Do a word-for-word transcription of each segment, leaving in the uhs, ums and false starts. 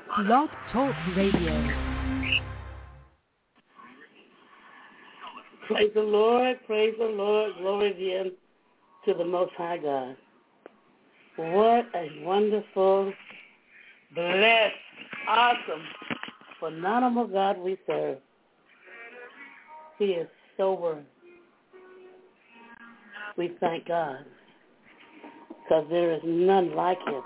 Blog Talk Radio. Praise the Lord, praise the Lord, glory again to the Most High God. What a wonderful, blessed, awesome, phenomenal God we serve. He is so worthy. We thank God because there is none like him.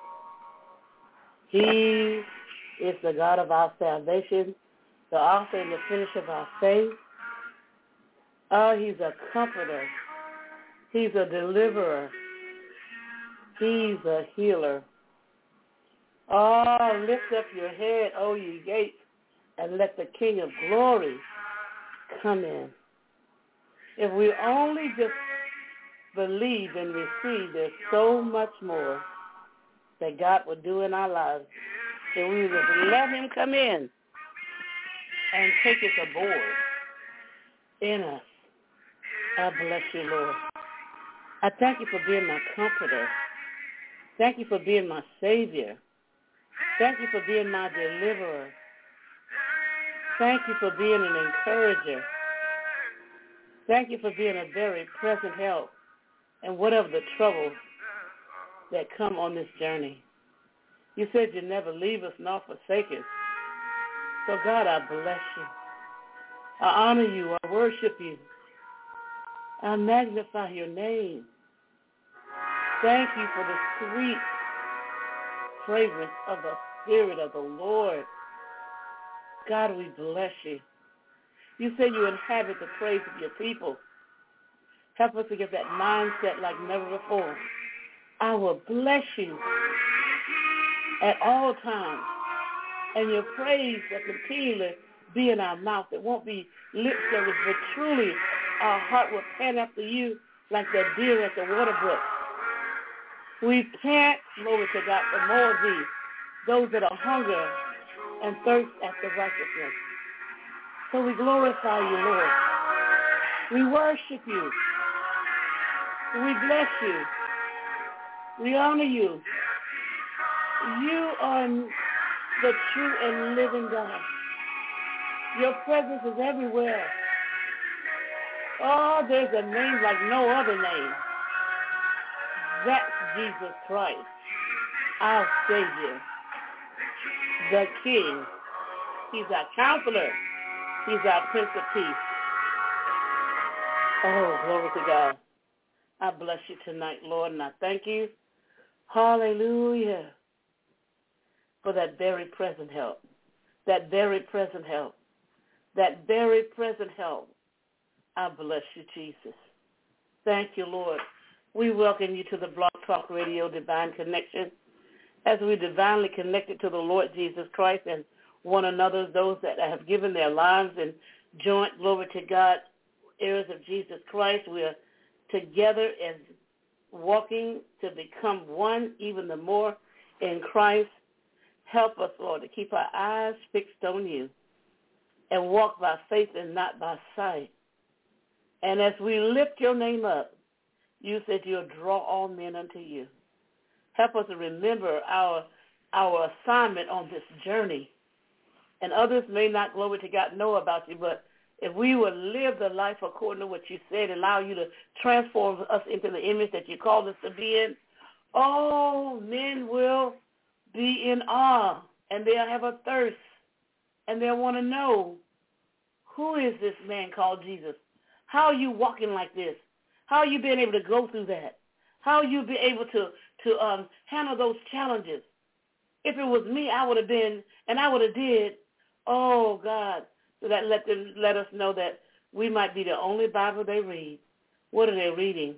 He is the God of our salvation, the author and the finisher of our faith. Oh, he's a comforter. He's a deliverer. He's a healer. Oh, lift up your head, O ye gates, and let the King of glory come in. If we only just believe and receive, there's so much more that God will do in our lives. If we would let him come in and take us aboard in us. I bless you, Lord. I thank you for being my comforter. Thank you for being my Savior. Thank you for being my deliverer. Thank you for being an encourager. Thank you for being a very present help in whatever the trouble that come on this journey. You said you never leave us nor forsake us. So, God, I bless you. I honor you. I worship you. I magnify your name. Thank you for the sweet fragrance of the Spirit of the Lord. God, we bless you. You say you inhabit the praise of your people. Help us to get that mindset like never before. I will bless you at all times, and your praise will continually be in our mouth. It won't be lip service, but truly our heart will pant after you like that deer at the water brook. We pant, glory to God, for more of thee, those that are hunger and thirst after righteousness. So we glorify you, Lord. We worship you. We bless you. We honor you. You are the true and living God. Your presence is everywhere. Oh, there's a name like no other name. That's Jesus Christ, our Savior, the King. He's our counselor. He's our Prince of Peace. Oh, glory to God. I bless you tonight, Lord, and I thank you. Hallelujah. For that very present help. That very present help. That very present help. I bless you, Jesus. Thank you, Lord. We welcome you to the Blog Talk Radio Divine Connection as we divinely connected to the Lord Jesus Christ and one another, those that have given their lives and joint, glory to God, heirs of Jesus Christ. We are together as walking to become one even the more in Christ. Help us, Lord, to keep our eyes fixed on you and walk by faith and not by sight. And as we lift your name up, you said you'll draw all men unto you. Help us to remember our our assignment on this journey. And others may not, glory to God, know about you, but if we would live the life according to what you said, allow you to transform us into the image that you called us to be in, all men will be in awe, and they'll have a thirst, and they'll want to know, who is this man called Jesus? How are you walking like this? How are you being able to go through that? How are you be able to, to um, handle those challenges? If it was me, I would have been, and I would have did, oh, God, so that let them let us know that we might be the only Bible they read. What are they reading?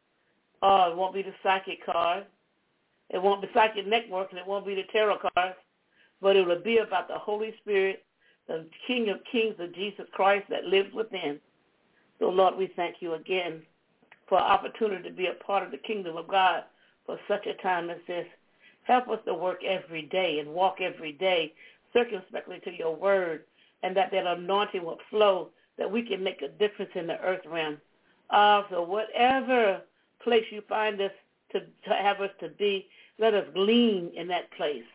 Oh, it won't be the psychic card. It won't be psychic network, and it won't be the tarot cards, but it will be about the Holy Spirit, the King of Kings of Jesus Christ that lives within. So, Lord, we thank you again for our opportunity to be a part of the kingdom of God for such a time as this. Help us to work every day and walk every day circumspectly to your word, and that that anointing will flow, that we can make a difference in the earth realm. Uh, so whatever place you find us to, to have us to be, let us glean in that place.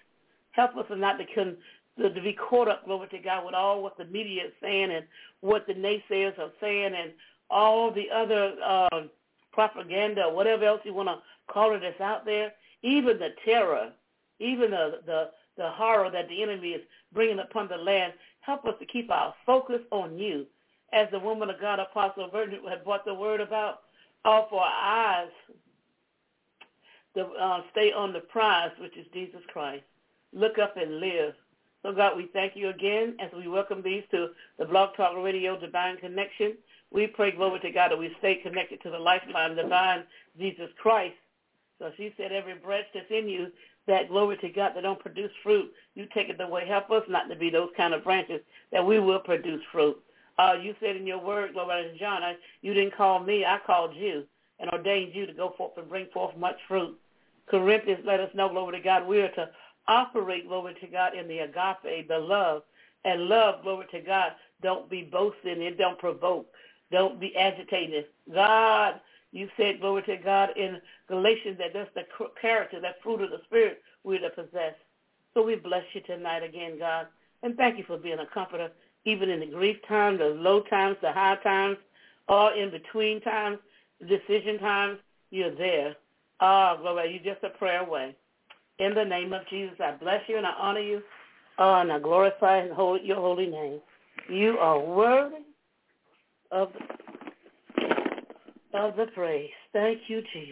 Help us not to, con- to, to be caught up, glory to God, with all what the media is saying and what the naysayers are saying and all the other uh, propaganda or whatever else you want to call it that's out there, even the terror, even the, the, the horror that the enemy is bringing upon the land. Help us to keep our focus on you. As the woman of God, Apostle Virgin, had brought the word about, all for our eyes to uh, stay on the prize, which is Jesus Christ. Look up and live. So, God, we thank you again as we welcome these to the Blog Talk Radio Divine Connection. We pray, glory to God, that we stay connected to the lifeline, divine Jesus Christ. So she said every branch that's in you, that glory to God, that don't produce fruit, you take it away. Help us not to be those kind of branches that we will produce fruit. Uh, you said in your word, glory to John, I, you didn't call me, I called you and ordained you to go forth and bring forth much fruit. Corinthians let us know, glory to God, we are to operate, glory to God, in the agape, the love. And love, glory to God, don't be boasting and don't provoke. Don't be agitated. God, you said, glory to God, in Galatians that that's the character, that fruit of the Spirit we're to possess. So we bless you tonight again, God, and thank you for being a comforter, even in the grief times, the low times, the high times, all in between times, decision times, you're there. Ah, oh, glory, you're just a prayer away. In the name of Jesus, I bless you and I honor you, oh, and I glorify and hold your holy name. You are worthy of the, of the praise. Thank you, Jesus.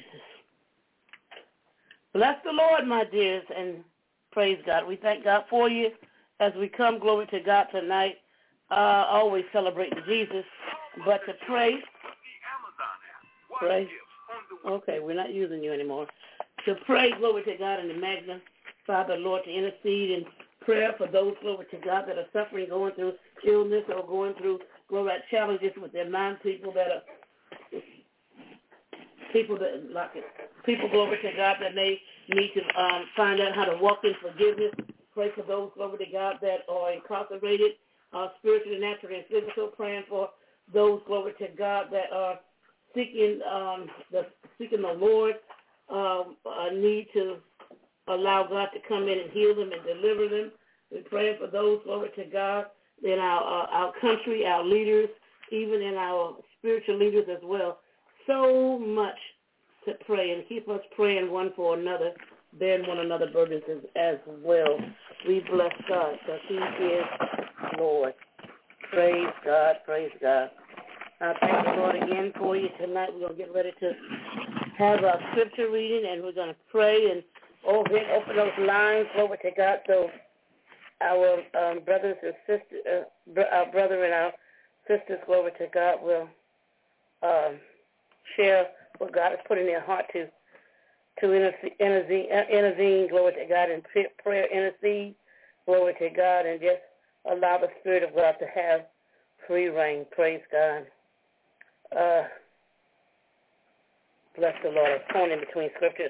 Bless the Lord, my dears, and praise God. We thank God for you as we come, glory to God, tonight. Uh, always celebrating Jesus, but to pray, pray. Okay, we're not using you anymore. To pray, glory to God, and to magnify the Lord, to intercede in prayer for those, glory to God, that are suffering, going through illness or going through, glory, challenges with their mind, people that are, people that, like it, people, glory to God, that may need to um, find out how to walk in forgiveness. Pray for those, glory to God, that are incarcerated, uh, spiritually, naturally, and physical. Praying for those, glory to God, that are seeking um, the seeking the Lord, um, uh, need to allow God to come in and heal them and deliver them. We're praying for those, glory to God, in our uh, our country, our leaders, even in our spiritual leaders as well. So much to pray, and keep us praying one for another, bearing one another burdens as, as well. We bless God because he is Lord. Praise God, praise God. I thank the Lord again for you tonight. We're going to get ready to have our scripture reading, and we're going to pray and over open those lines, glory to God, so our um, brothers and sisters, uh, br- our brother and our sisters, glory to God, will um, share what God has put in their heart to to intercede, intervene, intervene, glory to God, and prayer, intercede, glory to God, and just allow the Spirit of God to have free reign. Praise God. Uh, bless the Lord. I'm torn in between scriptures.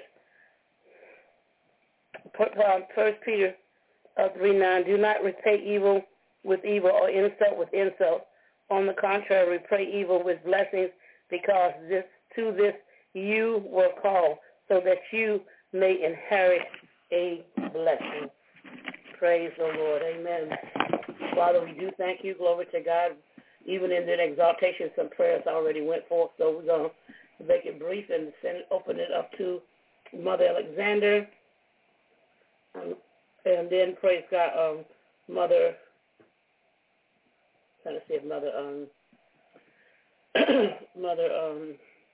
First Peter uh, three nine, do not repay evil with evil or insult with insult. On the contrary, repay evil with blessings, because this to this you were called, so that you may inherit a blessing. Praise the Lord. Amen. Father, we do thank you. Glory to God. Even in that exaltation, some prayers already went forth, so we're going to make it brief and send, open it up to Mother Alexander. Um, and then, praise God, um, Mother, trying to see if Mother, um, Mother, um,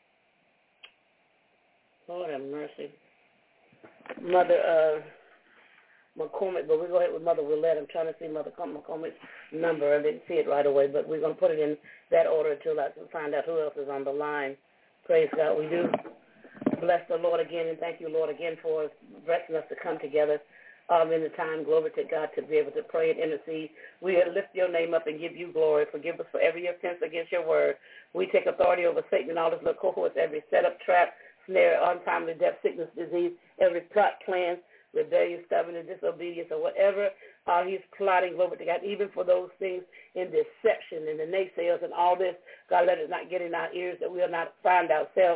Lord have mercy, Mother uh, McCormick, but we're going with Mother Willette. I'm trying to see Mother McCormick's number. I didn't see it right away, but we're going to put it in that order until I can find out who else is on the line. Praise God. We do bless the Lord again, and thank you, Lord, again for blessing us to come together um, in the time, glory to God, to be able to pray and intercede. We lift your name up and give you glory. Forgive us for every offense against your word. We take authority over Satan and all his little cohorts, every setup, trap, snare, untimely death, sickness, disease, every plot, plan, rebellion, stubbornness, disobedience, or whatever uh, he's plotting, glory to God, even for those things in deception and the naysayers and all this. God, let it not get in our ears that we'll not find ourselves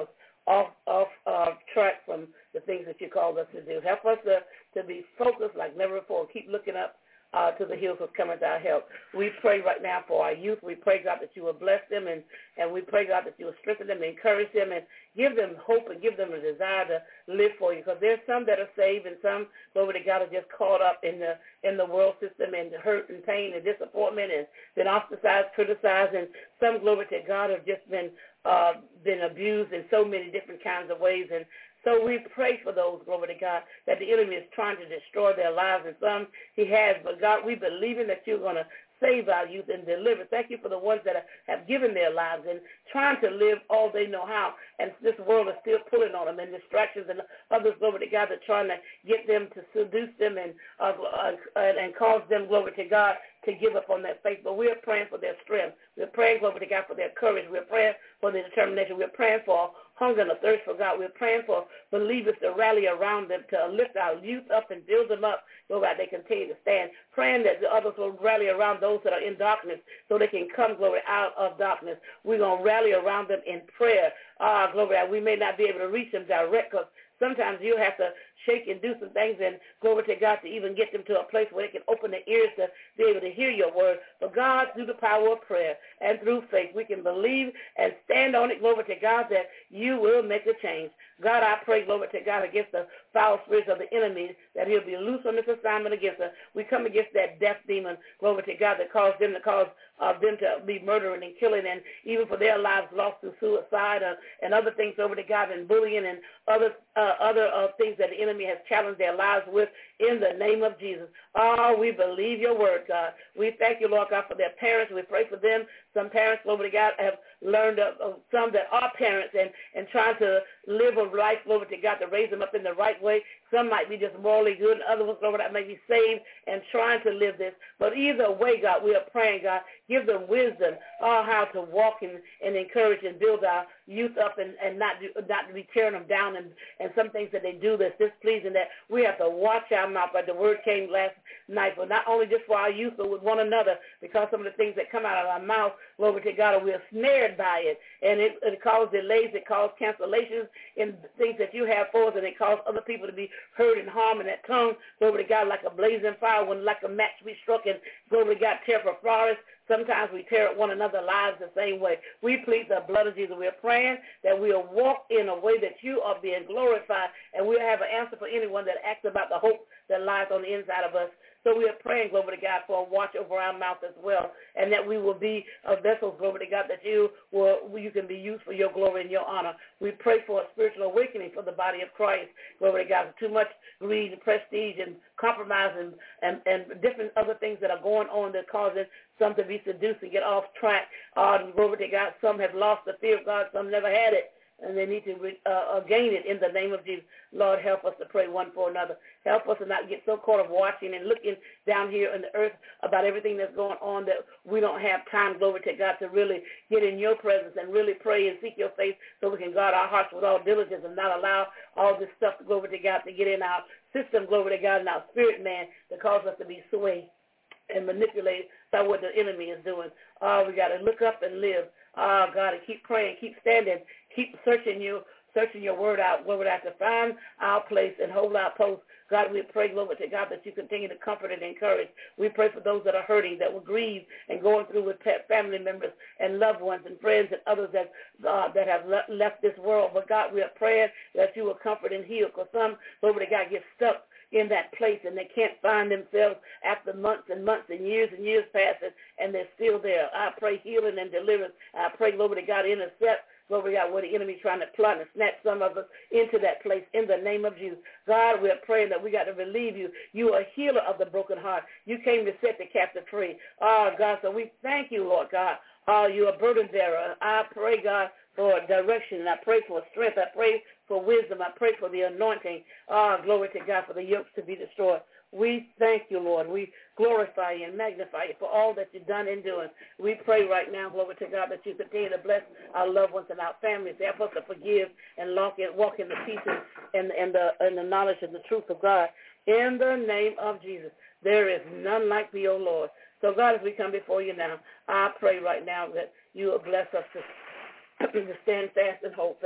off off uh, track from the things that you called us to do. Help us to, to be focused like never before. Keep looking up Uh, to the hills of coming to our help. We pray right now for our youth. We pray, God, that you will bless them, and, and we pray, God, that you will strengthen them, encourage them, and give them hope and give them a desire to live for you. Because there's some that are saved, and some, glory to God, are just caught up in the in the world system and hurt and pain and disappointment and been ostracized, criticized, and some, glory to God, have just been uh, been abused in so many different kinds of ways. And so we pray for those, glory to God, that the enemy is trying to destroy their lives, and some he has. But, God, we believe in that you're going to save our youth and deliver. Thank you for the ones that have given their lives and trying to live all they know how. And this world is still pulling on them, and distractions and others, glory to God, that trying to get them to seduce them and uh, uh, and cause them, glory to God, to give up on that faith. But we're praying for their strength. We're praying, glory to God, for their courage. We're praying for their determination. We're praying for hunger and a thirst for God. We're praying for believers to rally around them, to lift our youth up and build them up, so that they continue to stand. Praying that the others will rally around those that are in darkness so they can come, glory, out of darkness. We're going to rally around them in prayer. Ah, glory, we may not be able to reach them direct, because sometimes you have to shake and do some things, and glory to God, to even get them to a place where they can open their ears to be able to hear your word. But God, through the power of prayer and through faith, we can believe and stand on it, glory to God, that you will make a change. God, I pray, glory to God, against the foul spirits of the enemy, that he'll be loose on this assignment against us. We come against that death demon, glory to God, that caused them to cause uh, them to be murdering and killing, and even for their lives lost through suicide uh, and other things, over to God, and bullying and other uh, other uh, things that the enemy has challenged their lives with, in the name of Jesus. Oh, we believe your word, God. We thank you, Lord God, for their parents. We pray for them. Some parents, glory to God, have learned of, of some that are parents and, and trying to live a life, glory to God, to raise them up in the right way. Some might be just morally good, and others, glory to God, may be saved and trying to live this. But either way, God, we are praying, God, give them wisdom on how to walk and, and encourage and build our youth up, and, and not do, not to be tearing them down, and, and some things that they do that's displeasing, that we have to watch our mouth. But the word came last night, but not only just for our youth, but with one another, because some of the things that come out of our mouth, glory to God, we are snared by it, and it, it causes delays, it causes cancellations in things that you have for us, and it causes other people to be hurt and harmed. And that tongue, glory to God, like a blazing fire, when like a match we struck, and glory to God, tear for forest. Sometimes we tear at one another's lives the same way. We plead the blood of Jesus. We're praying that we'll walk in a way that you are being glorified, and we'll have an answer for anyone that asks about the hope that lies on the inside of us. So we are praying, glory to God, for a watch over our mouth as well, and that we will be a vessel, glory to God, that you will, you can be used for your glory and your honor. We pray for a spiritual awakening for the body of Christ, glory to God. Too much greed and prestige and compromise and, and, and different other things that are going on that causes some to be seduced and get off track. Uh, glory to God. Some have lost the fear of God. Some never had it, and they need to uh, gain it in the name of Jesus. Lord, help us to pray one for another. Help us to not get so caught up watching and looking down here on the earth about everything that's going on that we don't have time, glory to God, to really get in your presence and really pray and seek your face, so we can guard our hearts with all diligence and not allow all this stuff, glory to God, to get in our system, glory to God, and our spirit man, to cause us to be swayed and manipulated by what the enemy is doing. Oh, we got to look up and live. Oh, God, and keep praying, keep standing, keep searching you, searching your word out, glory to God, to find our place and hold our post. God, we pray, glory to God, that you continue to comfort and encourage. We pray for those that are hurting, that will grieve and going through with family members and loved ones and friends and others that uh, that have le- left this world. But, God, we are praying that you will comfort and heal, because some, glory to God, get stuck in that place, and they can't find themselves after months and months and years and years passing, and they're still there. I pray healing and deliverance. I pray, glory to God, intercept, glory to God, where the enemy trying to plot and snatch some of us into that place in the name of Jesus. God, we're praying that we got to relieve you. You are a healer of the broken heart. You came to set the captive free. Oh, God, so we thank you, Lord God. Oh, you're a burden bearer. I pray, God, for direction, and I pray for strength. I pray for wisdom. I pray for the anointing. Ah, glory to God, for the yokes to be destroyed. We thank you, Lord. We glorify you and magnify you for all that you've done and doing. We pray right now, glory to God, that you continue to bless our loved ones and our families. Help us to forgive and walk in, walk in the peace and, and, the, and the knowledge and the truth of God. In the name of Jesus, there is none like thee, O Lord. So, God, as we come before you now, I pray right now that you will bless us to, to stand fast and hold fast.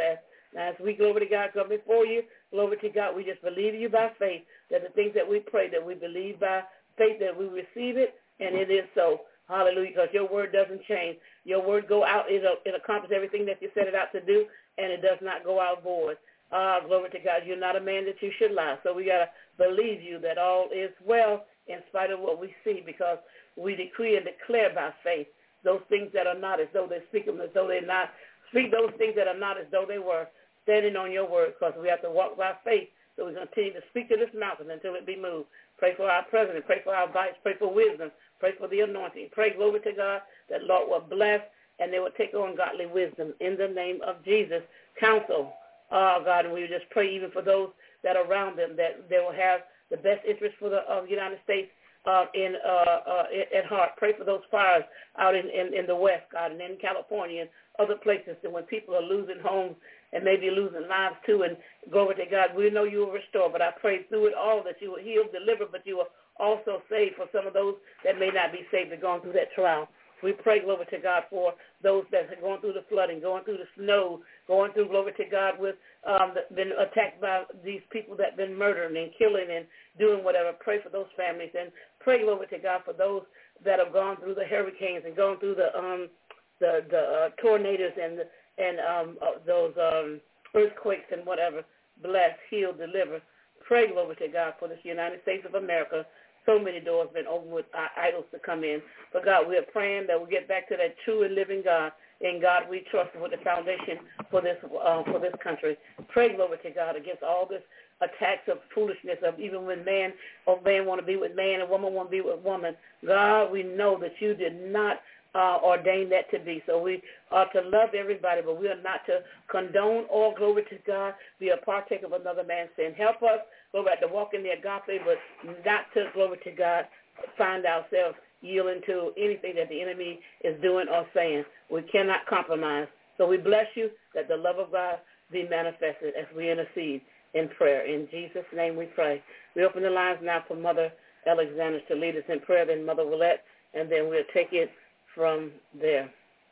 Now, as we, glory to God, come before you, glory to God, we just believe you by faith that the things that we pray, that we believe by faith, that we receive it, and it is so. Hallelujah, because your word doesn't change. Your word go out, it, it accomplishes everything that you set it out to do, and it does not go out void. Ah, glory to God, you're not a man that you should lie. So we got to believe you that all is well in spite of what we see, because we decree and declare by faith those things that are not as though they speak them as though they're not. Speak those things that are not as though they were, standing on your word, because we have to walk by faith. So we continue to speak to this mountain until it be moved. Pray for our president. Pray for our vice. Pray for wisdom. Pray for the anointing. Pray, glory to God, that Lord will bless and they will take on godly wisdom in the name of Jesus. Counsel, oh God, and we just pray even for those that are around them, that they will have the best interest for the uh, United States uh, in uh, uh, at heart. Pray for those fires out in, in, in the West, God, and in California and other places, and when people are losing homes and maybe losing lives too, and glory to God, we know you will restore, but I pray through it all that you will heal, deliver, but you will also save for some of those that may not be saved and going through that trial. We pray, glory to God, for those that are going through the flooding, going through the snow, going through, glory to God, with um, been attacked by these people that have been murdering and killing and doing whatever. Pray for those families, and pray, glory to God, for those that have gone through the hurricanes and gone through the um, the, the uh, tornadoes and the, and um, uh, those um, earthquakes and whatever. Bless, heal, deliver. Pray, glory to God, for this United States of America. So many doors have been opened with our idols to come in. But, God, we are praying that we get back to that true and living God. In God we trust with the foundation for this uh, for this country. Pray, glory to God, against all this attacks of foolishness of even when man or man want to be with man and woman want to be with woman. God, we know that you did not uh, ordain that to be. So we are to love everybody, but we are not to condone or, glory to God, be a partaker of another man's sin. Help us, glory, to walk in the agape, but not to, glory to God, find ourselves yielding to anything that the enemy is doing or saying. We cannot compromise. So we bless you that the love of God be manifested as we intercede in prayer. In Jesus' name we pray. We open the lines now for Mother Alexander to lead us in prayer, then Mother Willette, and then we'll take it from there.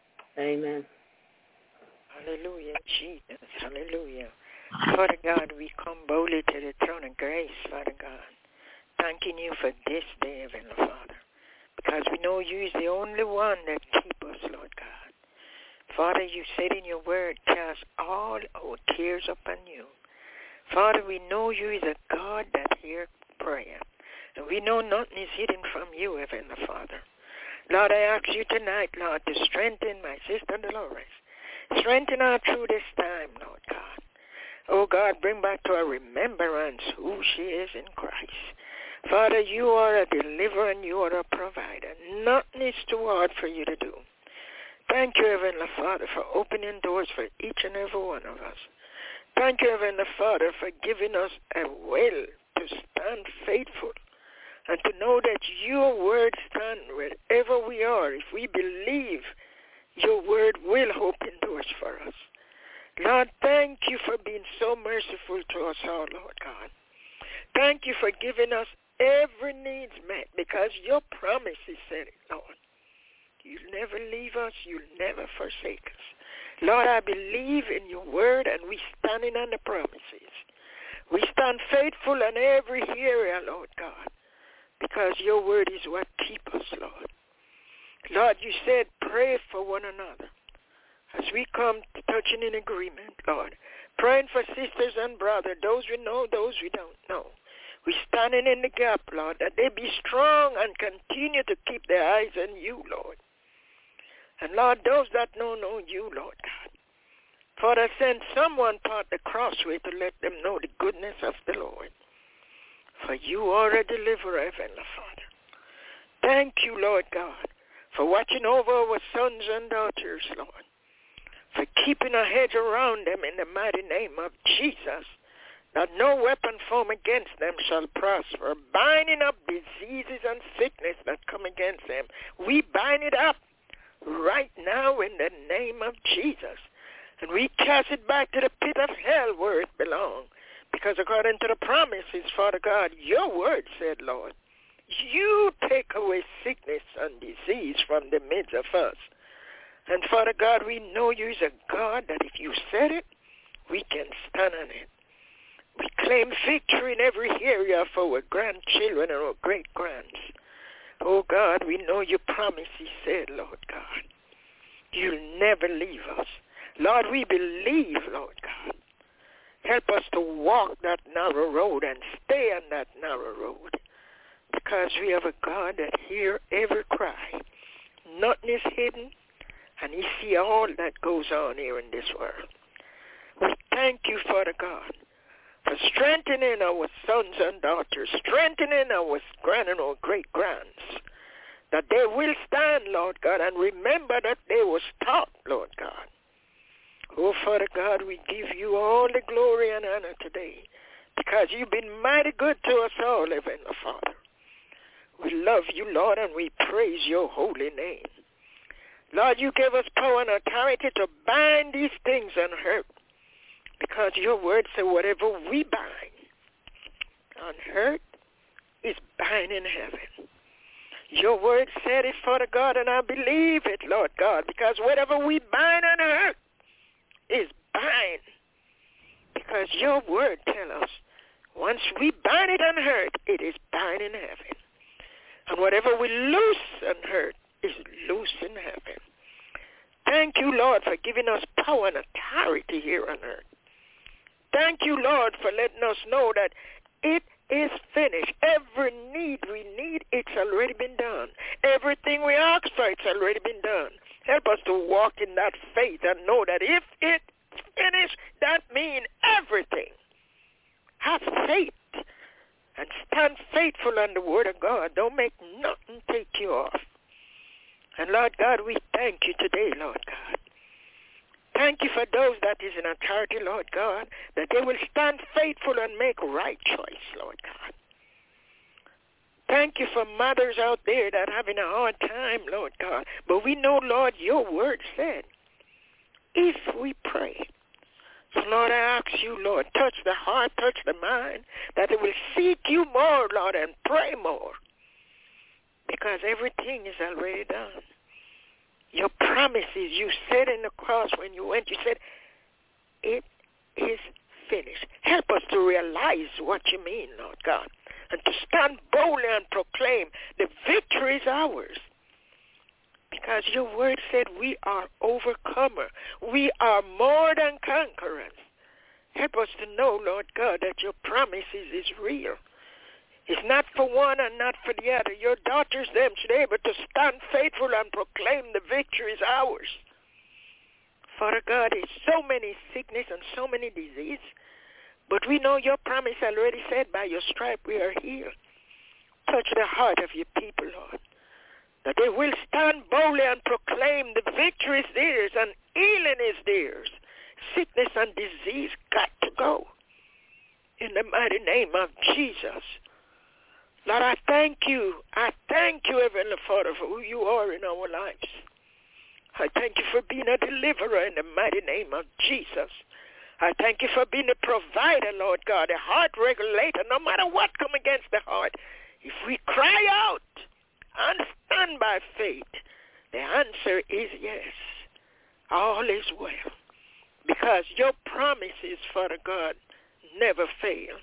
Amen. Hallelujah, Jesus. Hallelujah. Father God, we come boldly to the throne of grace, Father God, thanking you for this day, Heavenly Father, because we know you is the only one that keeps us, Lord God. Father, you said in your word, cast all our tears upon you. Father, we know you is a God that hears prayer, and we know nothing is hidden from you, Heavenly Father. Lord, I ask you tonight, Lord, to strengthen my sister Dolores. Strengthen her through this time, Lord God. Oh, God, bring back to her remembrance who she is in Christ. Father, you are a deliverer and you are a provider. Nothing is too hard for you to do. Thank you, Heavenly Father, for opening doors for each and every one of us. Thank you, Heavenly Father, for giving us a will to stand faithful and to know that your word stands wherever we are. If we believe, your word will open doors for us. Lord, thank you for being so merciful to us all, Lord God. Thank you for giving us every needs met, because your promises said it, Lord. You'll never leave us. You'll never forsake us. Lord, I believe in your word, and we standing on the promises. We stand faithful in every area, Lord God, because your word is what keeps us, Lord. Lord, you said pray for one another. As we come touching in agreement, Lord, praying for sisters and brothers, those we know, those we don't know. We standing in the gap, Lord, that they be strong and continue to keep their eyes on you, Lord. And Lord, those that don't know you, Lord God, Father, send someone part the crossway to let them know the goodness of the Lord. For you are a deliverer, Heavenly Father. Thank you, Lord God, for watching over our sons and daughters, Lord, for keeping a hedge around them in the mighty name of Jesus, that no weapon formed against them shall prosper, binding up diseases and sickness that come against them. We bind it up right now in the name of Jesus, and we cast it back to the pit of hell where it belongs, because according to the promises, Father God, your word said, Lord, you take away sickness and disease from the midst of us. And Father God, we know you is a God that if you said it, we can stand on it. We claim victory in every area for our grandchildren and our great-grands. Oh, God, we know your promise, he said, Lord God. You'll never leave us. Lord, we believe, Lord God. Help us to walk that narrow road and stay on that narrow road, because we have a God that hears every cry. Nothing is hidden, and he sees all that goes on here in this world. We thank you, Father God, for strengthening our sons and daughters, strengthening our grand and our great-grands, that they will stand, Lord God, and remember that they was taught, Lord God. Oh, Father God, we give you all the glory and honor today, because you've been mighty good to us all, Heavenly Father. We love you, Lord, and we praise your holy name. Lord, you gave us power and authority to bind these things on earth, because your word said whatever we bind on earth is bound in heaven. Your word said it, Father God, and I believe it, Lord God, because whatever we bind on earth is bind, because your word tells us once we bind it on earth, it is bind in heaven. And whatever we loose on earth is loose in heaven. Thank you, Lord, for giving us power and authority here on earth. Thank you, Lord, for letting us know that it is finished. Every need we need, it's already been done. Everything we ask for, it's already been done. Help us to walk in that faith and know that if it's finished, that means everything. Have faith and stand faithful on the word of God. Don't make nothing take you off. And Lord God, we thank you today, Lord God. Thank you for those that is in authority, Lord God, that they will stand faithful and make right choice, Lord God. Thank you for mothers out there that are having a hard time, Lord God. But we know, Lord, your word said, if we pray. So, Lord, I ask you, Lord, touch the heart, touch the mind, that they will seek you more, Lord, and pray more. Because everything is already done. Your promises, you said in the cross when you went, you said, it is finished. Help us to realize what you mean, Lord God, and to stand boldly and proclaim the victory is ours. Because your word said we are overcomer. We are more than conquerors. Help us to know, Lord God, that your promises is real. It's not for one and not for the other. Your daughters, them, should be able to stand faithful and proclaim the victory is ours. Father God, there's so many sickness and so many disease, but we know your promise already said by your stripe we are healed. Touch the heart of your people, Lord, that they will stand boldly and proclaim the victory is theirs and healing is theirs. Sickness and disease got to go. In the mighty name of Jesus. Lord, I thank you. I thank you, Heavenly Father, for who you are in our lives. I thank you for being a deliverer in the mighty name of Jesus. I thank you for being a provider, Lord God, a heart regulator, no matter what come against the heart. If we cry out and stand by faith, the answer is yes. All is well. Because your promises, Father God, never fail.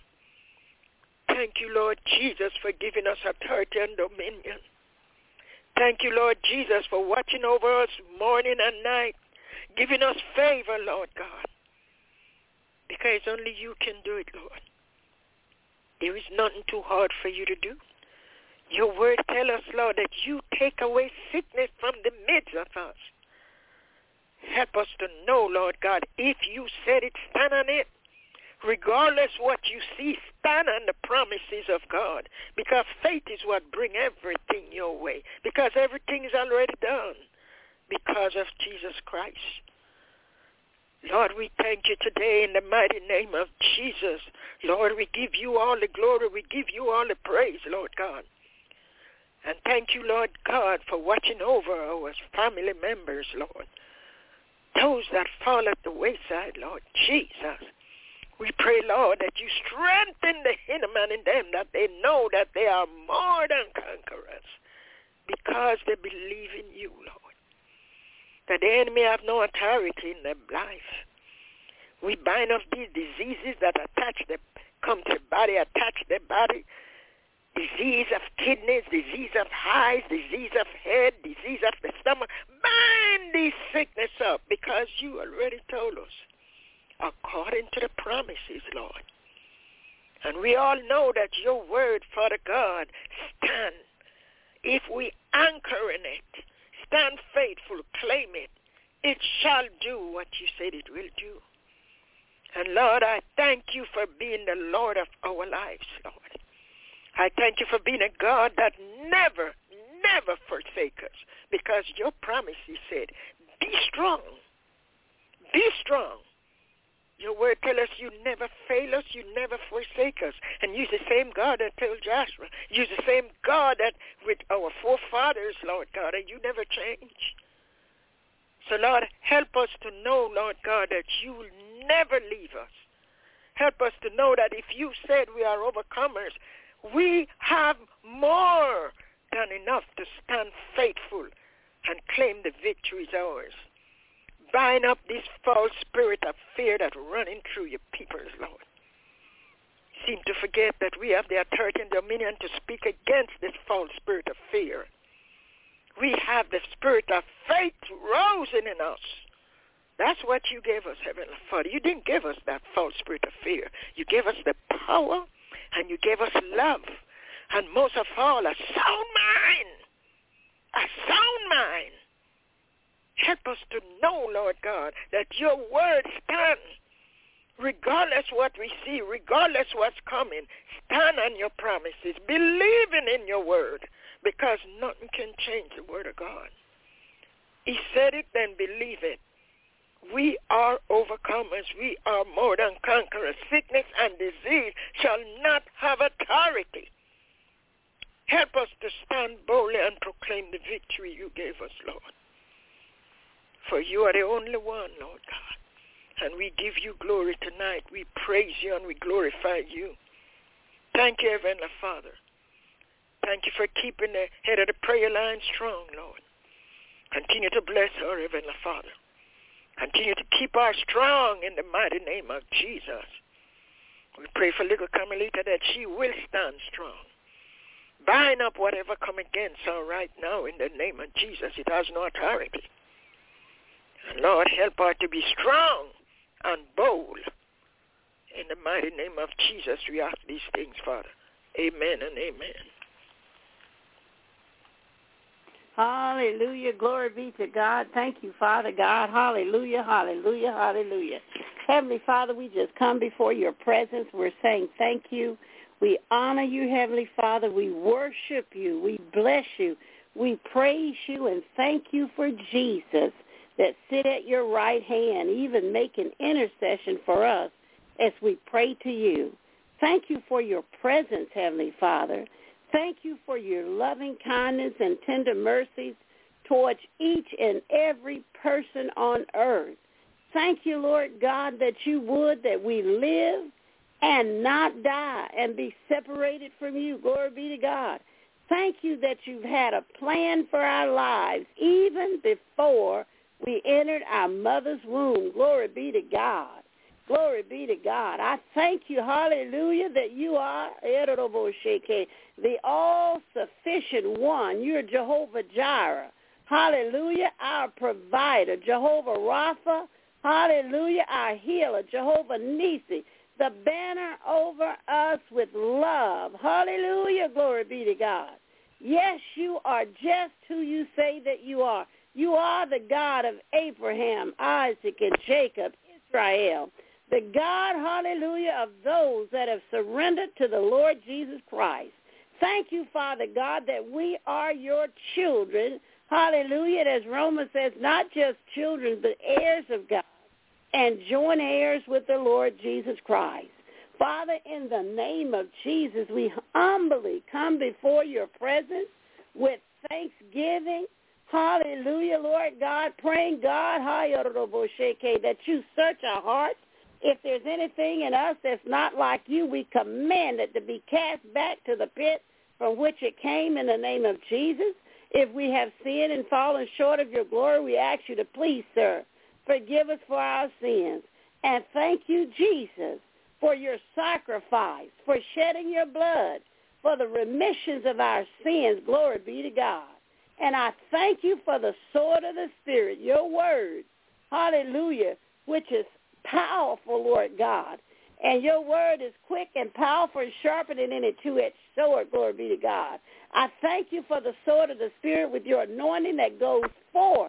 Thank you, Lord Jesus, for giving us authority and dominion. Thank you, Lord Jesus, for watching over us morning and night, giving us favor, Lord God. Because only you can do it, Lord. There is nothing too hard for you to do. Your word tells us, Lord, that you take away sickness from the midst of us. Help us to know, Lord God, if you said it, stand on it. Regardless what you see, stand on the promises of God. Because faith is what brings everything your way. Because everything is already done. Because of Jesus Christ. Lord, we thank you today in the mighty name of Jesus. Lord, we give you all the glory. We give you all the praise, Lord God. And thank you, Lord God, for watching over our family members, Lord. Those that fall at the wayside, Lord Jesus. We pray, Lord, that you strengthen the inner man in them, that they know that they are more than conquerors because they believe in you, Lord. That the enemy have no authority in their life. We bind up these diseases that attach the, come to the body, attach the body. Disease of kidneys, disease of eyes, disease of head, disease of the stomach. Bind these sickness up because you already told us, according to the promises, Lord. And we all know that your word, Father God, stand. If we anchor in it, stand faithful, claim it, it shall do what you said it will do. And Lord, I thank you for being the Lord of our lives, Lord. I thank you for being a God that never, never forsake us, because your promise, you said, be strong, be strong. Your word tells us you never fail us, you never forsake us. And you're the same God that told Joshua. You're the same God that with our forefathers, Lord God, and you never change. So, Lord, help us to know, Lord God, that you will never leave us. Help us to know that if you said we are overcomers, we have more than enough to stand faithful and claim the victory is ours. Bind up this false spirit of fear that running through your people, Lord. Seem to forget that we have the authority and dominion to speak against this false spirit of fear. We have the spirit of faith rising in us. That's what you gave us, Heavenly Father. You didn't give us that false spirit of fear. You gave us the power, and you gave us love, and most of all, a sound mind. A sound mind. Help us to know, Lord God, that your word stands. Regardless what we see, regardless what's coming, stand on your promises, believing in your word, because nothing can change the word of God. He said it, then believe it. We are overcomers. We are more than conquerors. Sickness and disease shall not have authority. Help us to stand boldly and proclaim the victory you gave us, Lord. For you are the only one, Lord God. And we give you glory tonight. We praise you and we glorify you. Thank you, Heavenly Father. Thank you for keeping the head of the prayer line strong, Lord. Continue to bless her, Heavenly Father. Continue to keep her strong in the mighty name of Jesus. We pray for little Carmelita that she will stand strong. Bind up whatever come against her right now in the name of Jesus. It has no authority. And Lord, help her to be strong and bold. In the mighty name of Jesus, we ask these things, Father. Amen and amen. Hallelujah. Glory be to God. Thank you, Father God. Hallelujah, hallelujah, hallelujah. Heavenly Father, we just come before your presence. We're saying thank you. We honor you, Heavenly Father. We worship you. We bless you. We praise you and thank you for Jesus that sit at your right hand, even making intercession for us as we pray to you. Thank you for your presence, Heavenly Father. Thank you for your loving kindness and tender mercies towards each and every person on earth. Thank you, Lord God, that you would that we live and not die and be separated from you. Glory be to God. Thank you that you've had a plan for our lives even before we entered our mother's womb. Glory be to God. Glory be to God. I thank you, hallelujah, that you are the all-sufficient one. You're Jehovah Jireh. Hallelujah, our provider. Jehovah Rapha. Hallelujah, our healer. Jehovah Nisi, the banner over us with love. Hallelujah, glory be to God. Yes, you are just who you say that you are. You are the God of Abraham, Isaac, and Jacob, Israel. The God, hallelujah, of those that have surrendered to the Lord Jesus Christ. Thank you, Father God, that we are your children. Hallelujah. As Romans says, not just children, but heirs of God and joint heirs with the Lord Jesus Christ. Father, in the name of Jesus, we humbly come before your presence with thanksgiving. Hallelujah, Lord God, praying, God, that you search our hearts. If there's anything in us that's not like you, we command it to be cast back to the pit from which it came in the name of Jesus. If we have sinned and fallen short of your glory, we ask you to please, sir, forgive us for our sins And thank you, Jesus, for your sacrifice, for shedding your blood, for the remissions of our sins. Glory be to God. And I thank you for the sword of the Spirit, your word, hallelujah, which is powerful, Lord God. And your word is quick and powerful and sharper than any two-edged sword, glory be to God. I thank you for the sword of the Spirit with your anointing that goes forth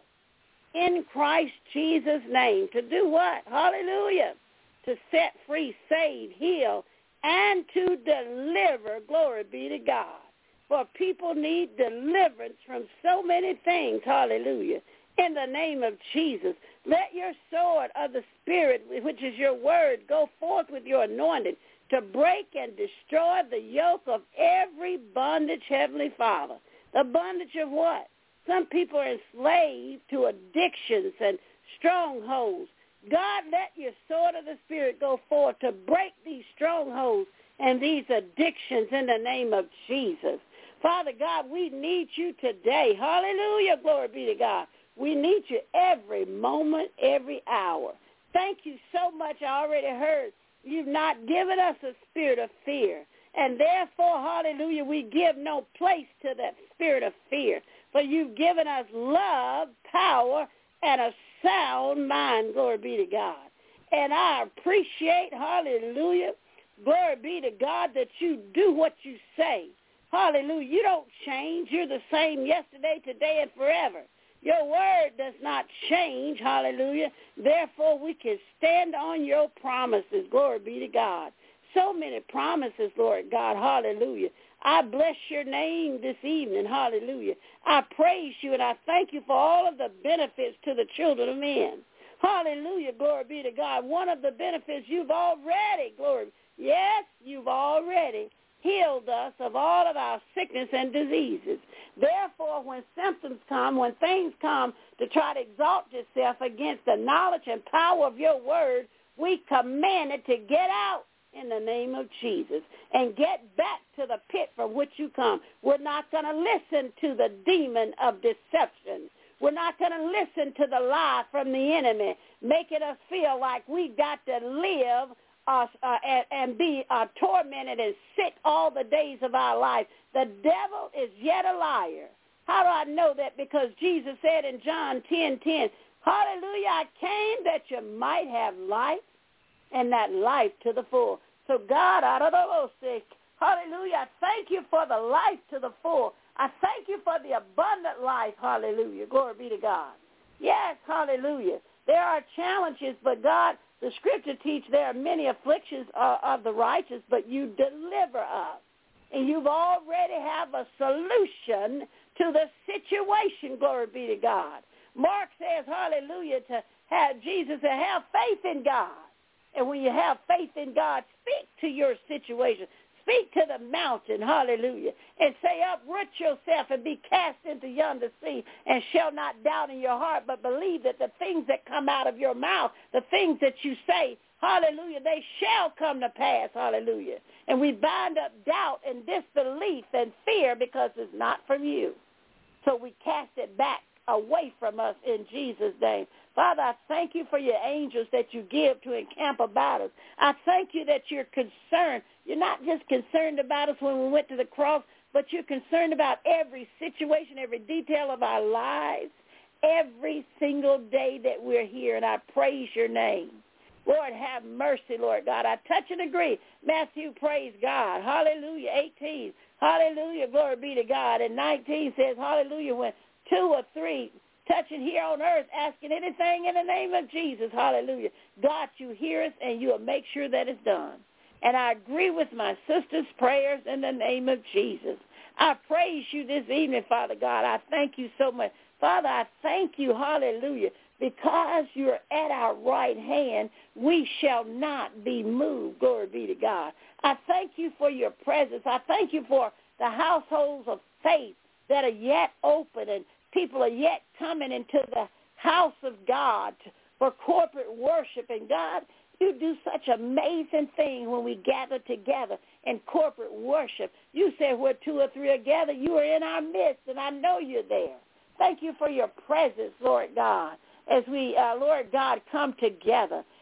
in Christ Jesus' name. To do what? Hallelujah. To set free, save, heal, and to deliver, glory be to God. For people need deliverance from so many things, hallelujah. In the name of Jesus, let your sword of the Spirit, which is your word, go forth with your anointing to break and destroy the yoke of every bondage, Heavenly Father. The bondage of what? Some people are enslaved to addictions and strongholds. God, let your sword of the Spirit go forth to break these strongholds and these addictions in the name of Jesus. Father God, we need you today. Hallelujah, glory be to God. We need you every moment, every hour. Thank you so much. I already heard you've not given us a spirit of fear. And therefore, hallelujah, we give no place to that spirit of fear. For you've given us love, power, and a sound mind, glory be to God. And I appreciate, hallelujah, glory be to God, that you do what you say. Hallelujah. You don't change. You're the same yesterday, today, and forever. Your word does not change. Hallelujah. Therefore, we can stand on your promises. Glory be to God. So many promises, Lord God. Hallelujah. I bless your name this evening. Hallelujah. I praise you, and I thank you for all of the benefits to the children of men. Hallelujah. Glory be to God. One of the benefits you've already, glory, yes, you've already healed us of all of our sickness and diseases. Therefore, when symptoms come, when things come to try to exalt itself against the knowledge and power of your word, we command it to get out in the name of Jesus and get back to the pit from which you come. We're not going to listen to the demon of deception. We're not going to listen to the lie from the enemy, making us feel like we got to live Uh, uh, and, and be uh, tormented and sick all the days of our life. The devil is yet a liar. How do I know that? Because Jesus said in John ten ten, hallelujah, I came that you might have life and that life to the full. So God, I don't know, hallelujah, I thank you for the life to the full. I thank you for the abundant life, hallelujah. Glory be to God. Yes, hallelujah. There are challenges, but God, the scripture teaches there are many afflictions uh, of the righteous, but you deliver us. And you've already have a solution to the situation, glory be to God. Mark says, hallelujah, to have Jesus, to have faith in God. And when you have faith in God, speak to your situation. Speak to the mountain, hallelujah, and say, uproot yourself and be cast into yonder sea, and shall not doubt in your heart, but believe that the things that come out of your mouth, the things that you say, hallelujah, they shall come to pass, hallelujah. And we bind up doubt and disbelief and fear because it's not from you. So we cast it back away from us in Jesus' name. Father, I thank you for your angels that you give to encamp about us. I thank you that you're concerned. You're not just concerned about us when we went to the cross, but you're concerned about every situation, every detail of our lives, every single day that we're here, and I praise your name. Lord, have mercy, Lord God. I touch and agree. Matthew, praise God. Hallelujah. eighteen, hallelujah, glory be to God. And nineteen says, hallelujah, when two or three touching here on earth, asking anything in the name of Jesus, hallelujah. God, you hear us, and you'll make sure that it's done. And I agree with my sister's prayers in the name of Jesus. I praise you this evening, Father God. I thank you so much. Father, I thank you, hallelujah, because you're at our right hand, we shall not be moved. Glory be to God. I thank you for your presence. I thank you for the households of faith that are yet open, and people are yet coming into the house of God for corporate worship. And God, you do such amazing things when we gather together in corporate worship. You said where two or three are gathered, you are in our midst, and I know you're there. Thank you for your presence, Lord God, as we, uh, Lord God, come together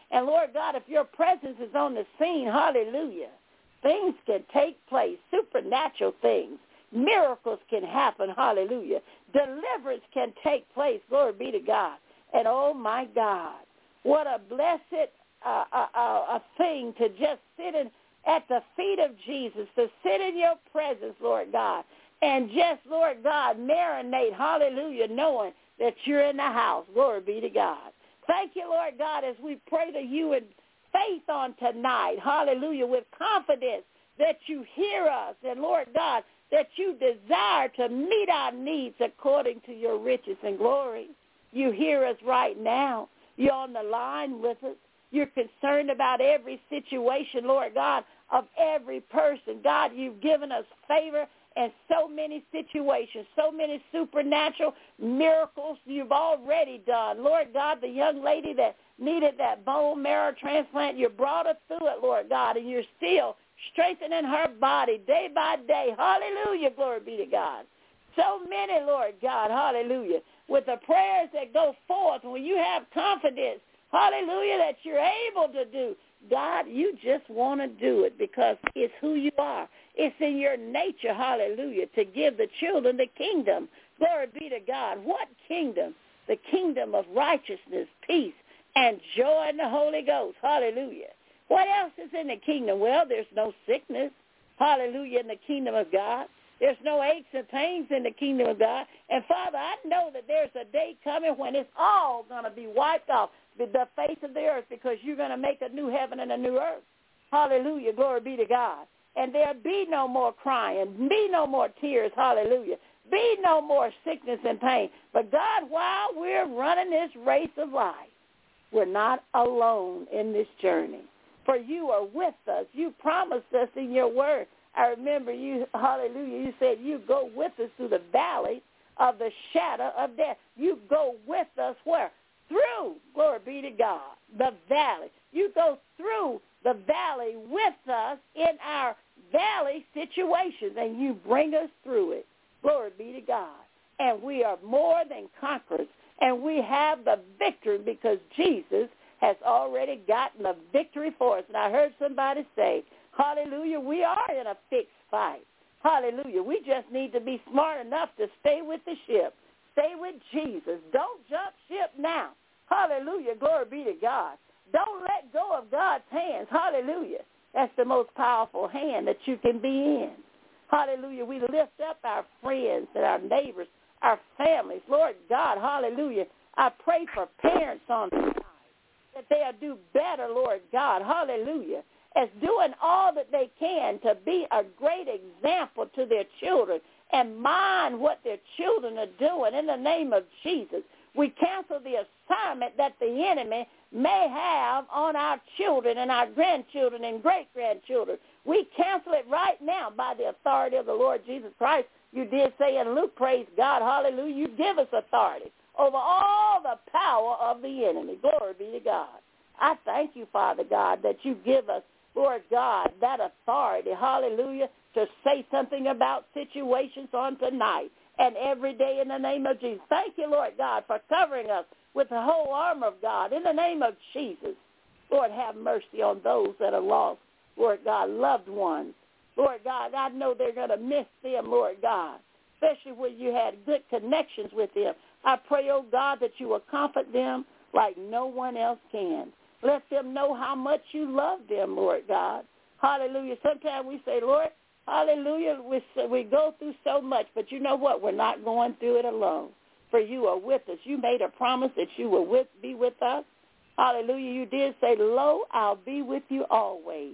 And, Lord God, if your presence is on the scene, hallelujah, things can take place, supernatural things. Miracles can happen, hallelujah. Deliverance can take place, glory be to God. And, oh, my God, what a blessed uh, uh, uh, a thing to just sit in, at the feet of Jesus, to sit in your presence, Lord God, and just, Lord God, marinate, hallelujah, knowing that you're in the house. Glory be to God. Thank you, Lord God, as we pray to you in faith on tonight, hallelujah, with confidence that you hear us, and, Lord God, that you desire to meet our needs according to your riches and glory. You hear us right now. You're on the line with us. You're concerned about every situation, Lord God, of every person. God, you've given us favor in so many situations, so many supernatural miracles you've already done. Lord God, the young lady that needed that bone marrow transplant, you brought her through it, Lord God, and you're still strengthening her body day by day. Hallelujah, glory be to God. So many, Lord God, hallelujah, with the prayers that go forth when you have confidence, hallelujah, that you're able to do. God, you just want to do it because it's who you are. It's in your nature, hallelujah, to give the children the kingdom. Glory be to God. What kingdom? The kingdom of righteousness, peace, and joy in the Holy Ghost. Hallelujah. What else is in the kingdom? Well, there's no sickness, hallelujah, in the kingdom of God. There's no aches and pains in the kingdom of God. And, Father, I know that there's a day coming when it's all going to be wiped off the face of the earth because you're going to make a new heaven and a new earth. Hallelujah. Glory be to God. And there'll be no more crying, be no more tears. Hallelujah. Be no more sickness and pain. But, God, while we're running this race of life, we're not alone in this journey. For you are with us. You promised us in your word. I remember you, hallelujah, you said you go with us through the valley of the shadow of death. You go with us where? Through, glory be to God, the valley. You go through the valley with us in our valley situations, and you bring us through it. Glory be to God. And we are more than conquerors, and we have the victory because Jesus has already gotten the victory for us. And I heard somebody say, hallelujah, we are in a fixed fight. Hallelujah. We just need to be smart enough to stay with the ship. Stay with Jesus. Don't jump ship now. Hallelujah. Glory be to God. Don't let go of God's hands. Hallelujah. That's the most powerful hand that you can be in. Hallelujah. We lift up our friends and our neighbors, our families. Lord God, hallelujah. I pray for parents on the side that they'll do better, Lord God. Hallelujah. As doing all that they can to be a great example to their children and mind what their children are doing in the name of Jesus. We cancel the assignment that the enemy may have on our children and our grandchildren and great-grandchildren. We cancel it right now by the authority of the Lord Jesus Christ. You did say in Luke, praise God, hallelujah, you give us authority over all the power of the enemy. Glory be to God. I thank you, Father God, that you give us, Lord God, that authority, hallelujah, to say something about situations on tonight and every day in the name of Jesus. Thank you, Lord God, for covering us with the whole armor of God in the name of Jesus. Lord, have mercy on those that are lost, Lord God, loved ones. Lord God, I know they're going to miss them, Lord God, especially when you had good connections with them. I pray, oh God, that you will comfort them like no one else can. Let them know how much you love them, Lord God. Hallelujah. Sometimes we say, Lord, hallelujah, we, we go through so much, but you know what? We're not going through it alone, for you are with us. You made a promise that you will with, be with us. Hallelujah. You did say, lo, I'll be with you always,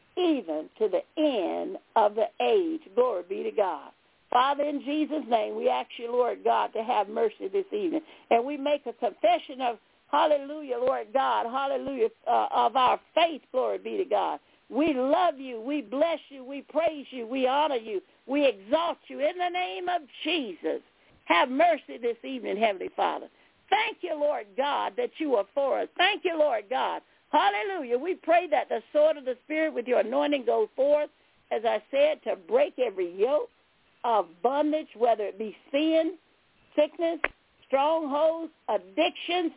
even to the end of the age. Glory be to God. Father, in Jesus' name, we ask you, Lord God, to have mercy this evening. And we make a confession of, hallelujah, Lord God, hallelujah, uh, of our faith, glory be to God. We love you. We bless you. We praise you. We honor you. We exalt you in the name of Jesus. Have mercy this evening, Heavenly Father. Thank you, Lord God, that you are for us. Thank you, Lord God. Hallelujah. We pray that the sword of the Spirit with your anointing goes forth, as I said, to break every yoke of bondage, whether it be sin, sickness, strongholds, addictions,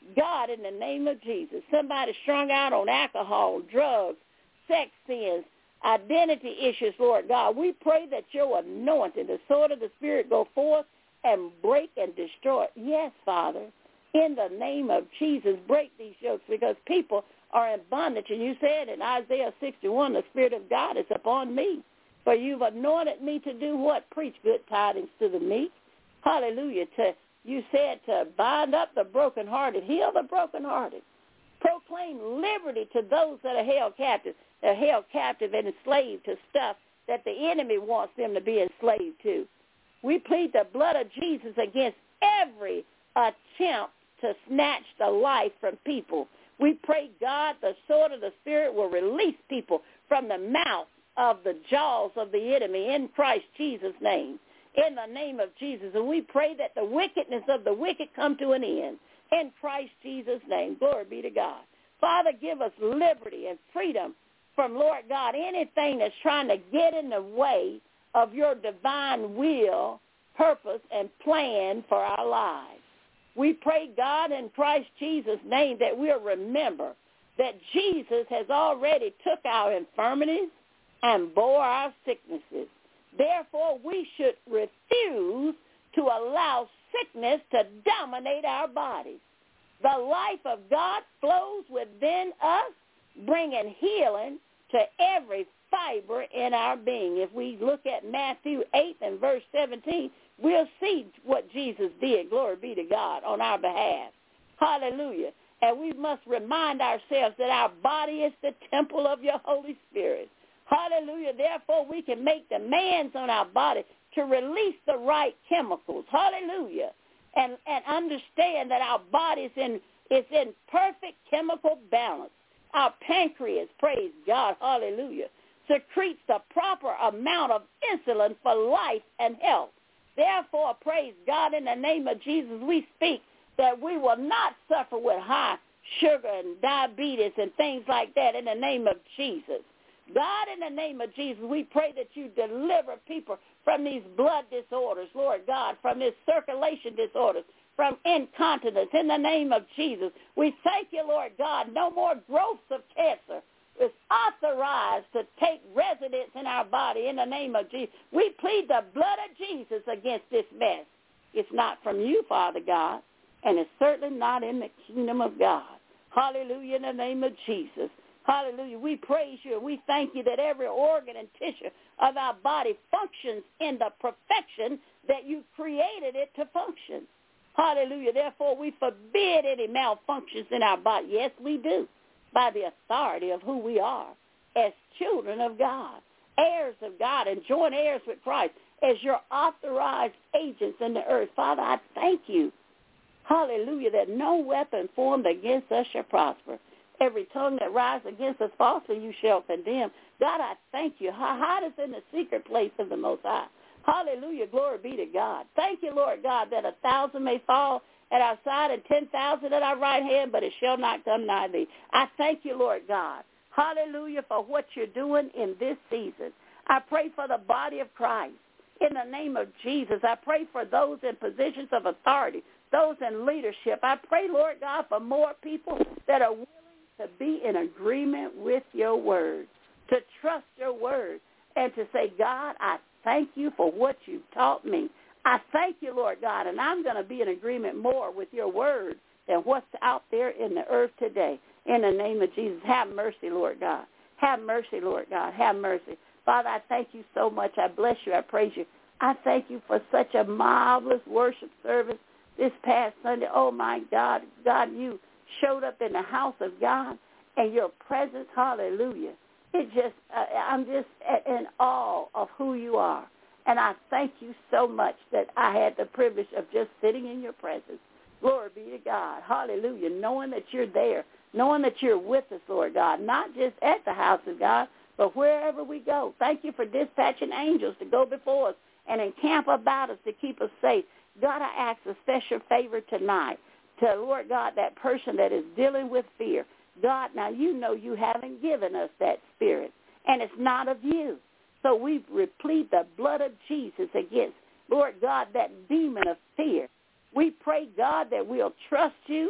God, in the name of Jesus, somebody strung out on alcohol, drugs, sex sins, identity issues, Lord God, we pray that your anointing, the sword of the Spirit, go forth and break and destroy. Yes, Father, in the name of Jesus, break these yokes, because people are in bondage. And you said in Isaiah sixty-one, the Spirit of God is upon me, for you've anointed me to do what? Preach good tidings to the meek. Hallelujah. To You said to bind up the brokenhearted, heal the brokenhearted, proclaim liberty to those that are held captive. They're held captive and enslaved to stuff that the enemy wants them to be enslaved to. We plead the blood of Jesus against every attempt to snatch the life from people. We pray, God, the sword of the Spirit will release people from the mouth of the jaws of the enemy in Christ Jesus' name. In the name of Jesus. And we pray that the wickedness of the wicked come to an end. In Christ Jesus' name. Glory be to God. Father, give us liberty and freedom from, Lord God, anything that's trying to get in the way of your divine will, purpose, and plan for our lives. We pray, God, in Christ Jesus' name, that we'll remember that Jesus has already took our infirmities and bore our sicknesses. Therefore, we should refuse to allow sickness to dominate our bodies. The life of God flows within us, bringing healing to every fiber in our being. If we look at Matthew eight and verse seventeen, we'll see what Jesus did, glory be to God, on our behalf. Hallelujah. And we must remind ourselves that our body is the temple of your Holy Spirit. Hallelujah. Therefore, we can make demands on our body to release the right chemicals. Hallelujah. And and understand that our body is in, is in perfect chemical balance. Our pancreas, praise God, hallelujah, secretes the proper amount of insulin for life and health. Therefore, praise God, in the name of Jesus, we speak that we will not suffer with high sugar and diabetes and things like that in the name of Jesus. God, in the name of Jesus, we pray that you deliver people from these blood disorders, Lord God, from this circulation disorders, from incontinence, in the name of Jesus. We thank you, Lord God, no more growths of cancer. It's authorized to take residence in our body in the name of Jesus. We plead the blood of Jesus against this mess. It's not from you, Father God, and it's certainly not in the kingdom of God. Hallelujah, in the name of Jesus. Hallelujah. We praise you. We thank you that every organ and tissue of our body functions in the perfection that you created it to function. Hallelujah. Therefore, we forbid any malfunctions in our body. Yes, we do, by the authority of who we are as children of God, heirs of God, and joint heirs with Christ as your authorized agents in the earth. Father, I thank you, hallelujah, that no weapon formed against us shall prosper. Every tongue that rises against us falsely you shall condemn. God, I thank you. Hide us in the secret place of the Most High. Hallelujah. Glory be to God. Thank you, Lord God, that a thousand may fall at our side and ten thousand at our right hand, but it shall not come nigh thee. I thank you, Lord God. Hallelujah, for what you're doing in this season. I pray for the body of Christ. In the name of Jesus, I pray for those in positions of authority, those in leadership. I pray, Lord God, for more people that are willing to be in agreement with your word, to trust your word, and to say, God, I thank you for what you've taught me. I thank you, Lord God, and I'm going to be in agreement more with your word than what's out there in the earth today. In the name of Jesus, have mercy, Lord God. Have mercy, Lord God. Have mercy. Father, I thank you so much. I bless you. I praise you. I thank you for such a marvelous worship service this past Sunday. Oh, my God. God, you showed up in the house of God, and your presence, hallelujah. It just, uh, I'm just in awe of who you are. And I thank you so much that I had the privilege of just sitting in your presence. Glory be to God. Hallelujah. Knowing that you're there, knowing that you're with us, Lord God, not just at the house of God, but wherever we go. Thank you for dispatching angels to go before us and encamp about us to keep us safe. God, I ask a special favor tonight to, Lord God, that person that is dealing with fear. God, now you know you haven't given us that spirit, and it's not of you. So we replete the blood of Jesus against, Lord God, that demon of fear. We pray, God, that we'll trust you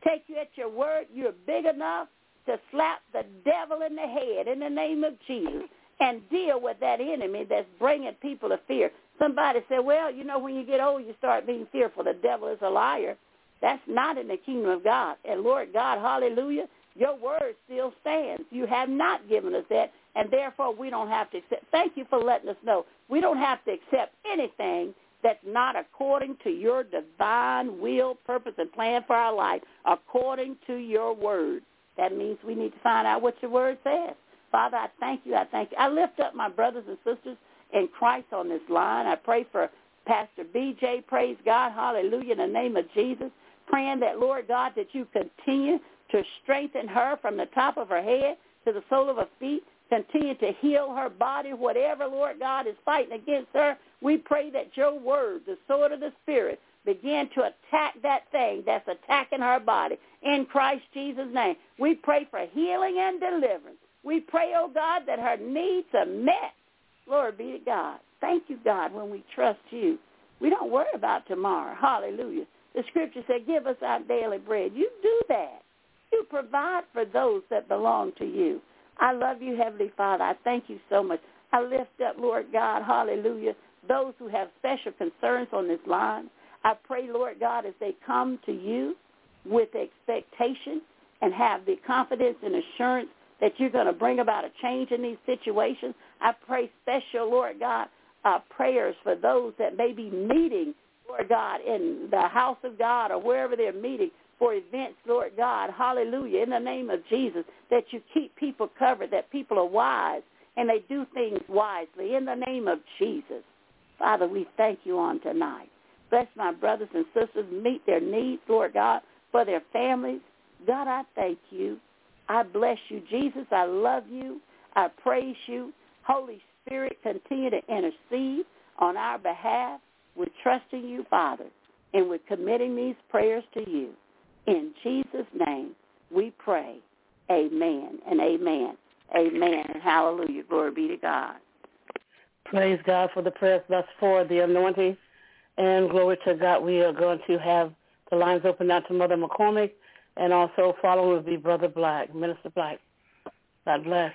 take you at your word. You're big enough to slap the devil in the head in the name of Jesus and deal with that enemy that's bringing people to fear. Somebody said, well, you know, when you get old, you start being fearful. The devil is a liar. That's not in the kingdom of God. And Lord God, hallelujah, your word still stands. You have not given us that, and therefore we don't have to accept. Thank you for letting us know. We don't have to accept anything that's not according to your divine will, purpose, and plan for our life, according to your word. That means we need to find out what your word says. Father, I thank you. I thank you. I lift up my brothers and sisters in Christ on this line. I pray for Pastor B J. Praise God. Hallelujah. In the name of Jesus. Praying that, Lord God, that you continue to strengthen her from the top of her head to the sole of her feet. Continue to heal her body, whatever, Lord God, is fighting against her. We pray that your word, the sword of the Spirit, begin to attack that thing that's attacking her body. In Christ Jesus' name, we pray for healing and deliverance. We pray, oh God, that her needs are met. Glory be to God. Thank you, God, when we trust you. We don't worry about tomorrow. Hallelujah. The scripture said, give us our daily bread. You do that. You provide for those that belong to you. I love you, Heavenly Father. I thank you so much. I lift up, Lord God, hallelujah, those who have special concerns on this line. I pray, Lord God, as they come to you with expectation and have the confidence and assurance that you're going to bring about a change in these situations. I pray special, Lord God, uh, prayers for those that may be meeting, Lord God, in the house of God or wherever they're meeting for events, Lord God, hallelujah, in the name of Jesus, that you keep people covered, that people are wise and they do things wisely in the name of Jesus. Father, we thank you on tonight. Bless my brothers and sisters, meet their needs, Lord God, for their families. God, I thank you. I bless you, Jesus. I love you. I praise you. Holy Spirit, continue to intercede on our behalf. We're trusting you, Father, and we're committing these prayers to you. In Jesus' name, we pray. Amen and amen. Amen and hallelujah. Glory be to God. Praise God for the prayers thus far, the anointing, and glory to God. We are going to have the lines open now to Mother McCormick, and also following will be Brother Black, Minister Black. God bless.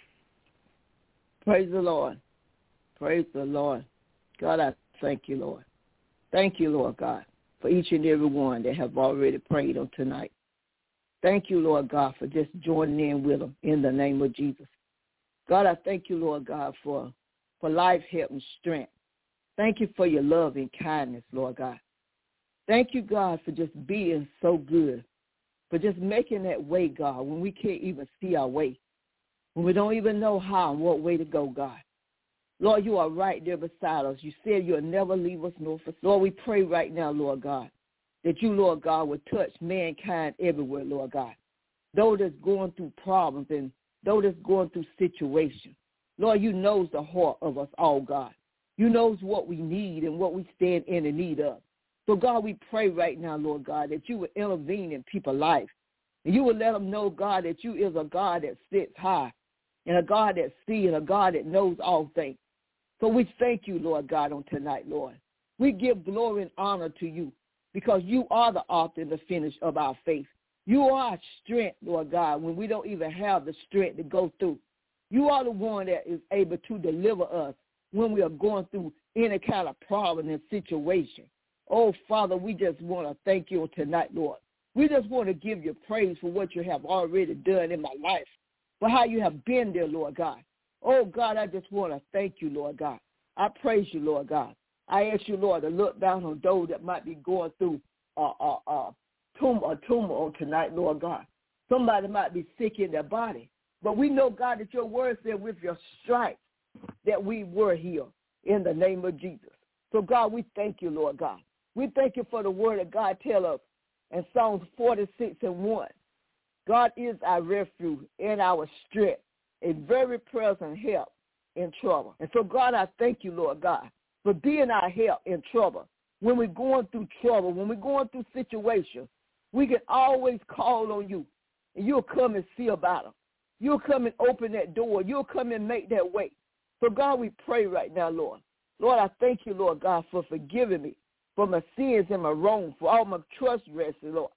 Praise the Lord. Praise the Lord. God, I thank you, Lord. Thank you, Lord God, for each and every one that have already prayed on tonight. Thank you, Lord God, for just joining in with them in the name of Jesus. God, I thank you, Lord God, for, for life, health, and strength. Thank you for your love and kindness, Lord God. Thank you, God, for just being so good, for just making that way, God, when we can't even see our way, when we don't even know how and what way to go, God. Lord, you are right there beside us. You said you'll never leave us nor forsake us. Lord, we pray right now, Lord God, that you, Lord God, would touch mankind everywhere, Lord God. Those that's going through problems and those that's going through situations. Lord, you knows the heart of us all, God. You knows what we need and what we stand in the need of. So, God, we pray right now, Lord God, that you would intervene in people's lives. And you would let them know, God, that you is a God that sits high and a God that sees and a God that knows all things. So we thank you, Lord God, on tonight, Lord. We give glory and honor to you because you are the author and the finish of our faith. You are our strength, Lord God, when we don't even have the strength to go through. You are the one that is able to deliver us when we are going through any kind of problem and situation. Oh, Father, we just want to thank you tonight, Lord. We just want to give you praise for what you have already done in my life, for how you have been there, Lord God. Oh, God, I just want to thank you, Lord God. I praise you, Lord God. I ask you, Lord, to look down on those that might be going through a, a, a, tumor, a tumor on tonight, Lord God. Somebody might be sick in their body. But we know, God, that your word said with your stripes that we were healed in the name of Jesus. So, God, we thank you, Lord God. We thank you for the word that God tells us in Psalms forty-six and one. God is our refuge and our strength, a very present help in trouble. And so, God, I thank you, Lord God, for being our help in trouble. When we're going through trouble, when we're going through situations, we can always call on you, and you'll come and see about them. You'll come and open that door. You'll come and make that way. So, God, we pray right now, Lord. Lord, I thank you, Lord God, for forgiving me for my sins and my wrongs, for all my transgressions, Lord.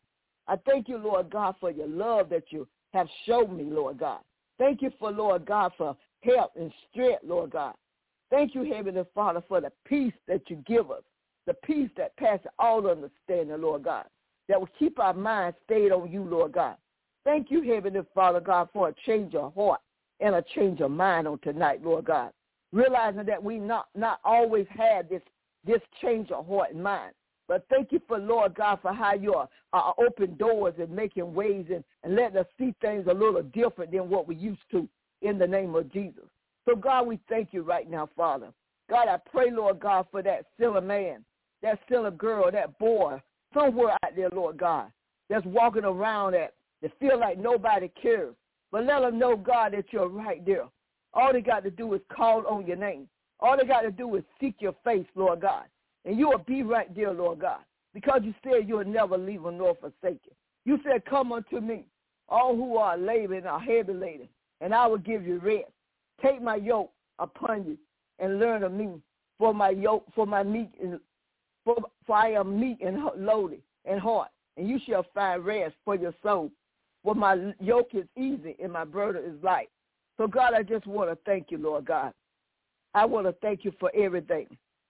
I thank you, Lord God, for your love that you have shown me, Lord God. Thank you for, Lord God, for help and strength, Lord God. Thank you, Heavenly Father, for the peace that you give us, the peace that passes all understanding, Lord God, that will keep our minds stayed on you, Lord God. Thank you, Heavenly Father, God, for a change of heart and a change of mind on tonight, Lord God, realizing that we not, not always had this, this change of heart and mind. But thank you for, Lord God, for how you are, are open doors and making ways and, and letting us see things a little different than what we used to in the name of Jesus. So, God, we thank you right now, Father. God, I pray, Lord God, for that silly man, that silly girl, that boy, somewhere out there, Lord God, that's walking around that, that feel like nobody cares. But let them know, God, that you're right there. All they got to do is call on your name. All they got to do is seek your face, Lord God. And you will be right there, Lord God, because you said you will never leave them nor forsake you. You said, come unto me, all who are laboring and are heavy laden, and I will give you rest. Take my yoke upon you and learn of me, for my yoke, for my meat, is, for, for I am meek and lowly in heart, and you shall find rest for your soul. For my yoke is easy and my burden is light. So, God, I just want to thank you, Lord God. I want to thank you for everything.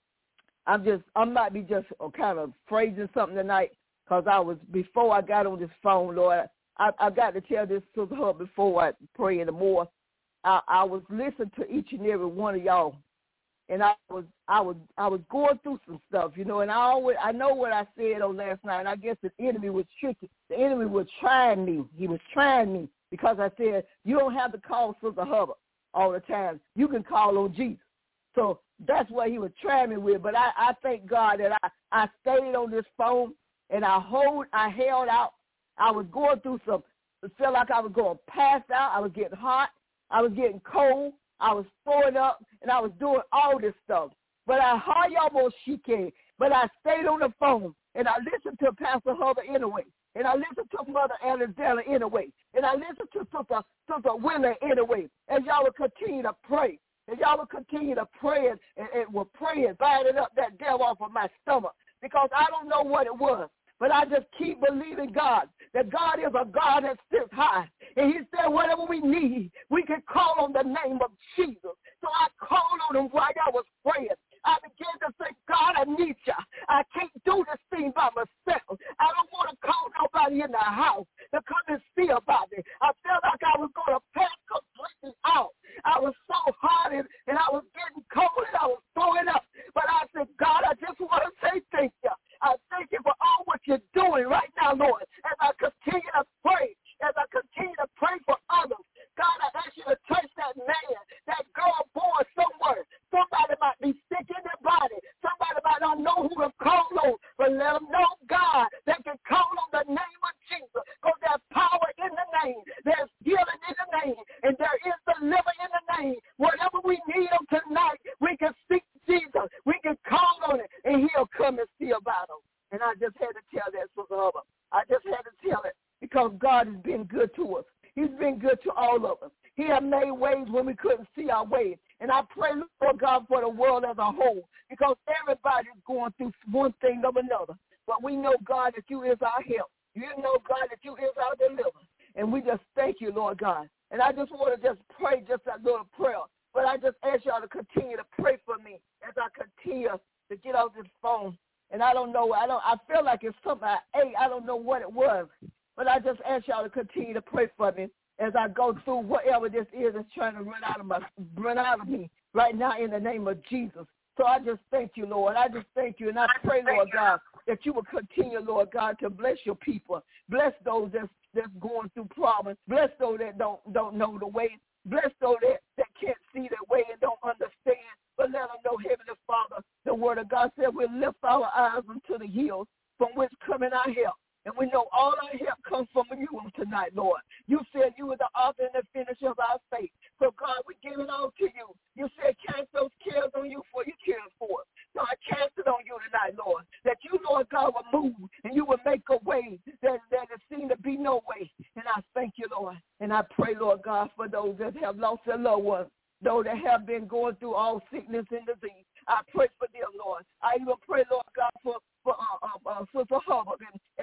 I'm just, I might be just kind of phrasing something tonight because I was, before I got on this phone, Lord, I, I got to tell this to her before I pray anymore. I, I was listening to each and every one of y'all, and I was, I was, I was going through some stuff, you know, and I always, I know what I said on last night, and I guess the enemy was tricky. The enemy was trying me. He was trying me because I said, you don't have to call Sister Hubbard all the time. You can call on Jesus. So that's what he was trying me with. But I, I thank God that I, I stayed on this phone and I hold, I held out. I was going through some, it felt like I was going to pass out. I was getting hot. I was getting cold. I was throwing up, and I was doing all this stuff. But I heard y'all she came. But I stayed on the phone, and I listened to Pastor Hubbard anyway. And I listened to Mother Alexander anyway. And I listened to Sister, Sister Willie anyway. And y'all will continue to pray. And y'all will continue to pray and, and, and will pray and binding up that devil off of my stomach. Because I don't know what it was. But I just keep believing God, that God is a God that sits high. And he said whatever we need, we can call on the name of Jesus. So I called on him while I was praying. I began to say, God, I need you. I can't do this thing by myself. I don't want to call nobody in the house to come and see about me. I felt like I was going to pass completely out. I was so hot and, and I was getting cold and I was throwing up. But I said, God, I just want to say thank you. I thank you for all what you're doing right now, Lord, as I continue to pray, as I continue to pray for others. God, I ask you to touch that man, that girl born somewhere. Somebody might be sick in their body. Somebody might not know who to call on, but let them know, God, they can call on the name of Jesus because there's power in the name. There's healing in the name, and there is deliverance in the name. Whatever we need on tonight, we can seek Jesus. We can call on it, and he'll come and see about them. And I just had to tell that, Sister Hubbard. I just had to tell it because God has been good to us. He's been good to all of us. He has made ways when we couldn't see our way. And I pray, Lord God, for the world as a whole, because everybody's going through one thing or another. But we know, God, that you is our help. You know, God, that you is our deliverer. And we just thank you, Lord God. And I just want to just pray just that little prayer. But I just ask y'all to continue to pray for me as I continue to get off this phone. And I don't know, I don't. I feel like it's something I ate. I don't know what it was. But I just ask y'all to continue to pray for me as I go through whatever this is that's trying to run out of my, run out of me right now in the name of Jesus. So I just thank you, Lord. I just thank you. And I pray, Lord God, that you will continue, Lord God, to bless your people. Bless those that's, that's going through problems. Bless those that don't, don't know the way. Bless those that, that can't see their way and don't understand. But let them know, Heavenly Father, the word of God said we'll lift our eyes unto the hills from which coming our help. And we know all our help comes from you on tonight, Lord. You said you were the author and the finisher of our faith. So, God, we give it all to you. You said cast those cares on you for you care for us. So I cast it on you tonight, Lord, that you, Lord God, will move and you will make a way that, that there seemed to be no way. And I thank you, Lord. And I pray, Lord God, for those that have lost their loved ones, those that have been going through all sickness and disease. I pray for them, Lord. I even pray, Lord God, for, for uh, uh, uh, Sister Hubbard, and as she going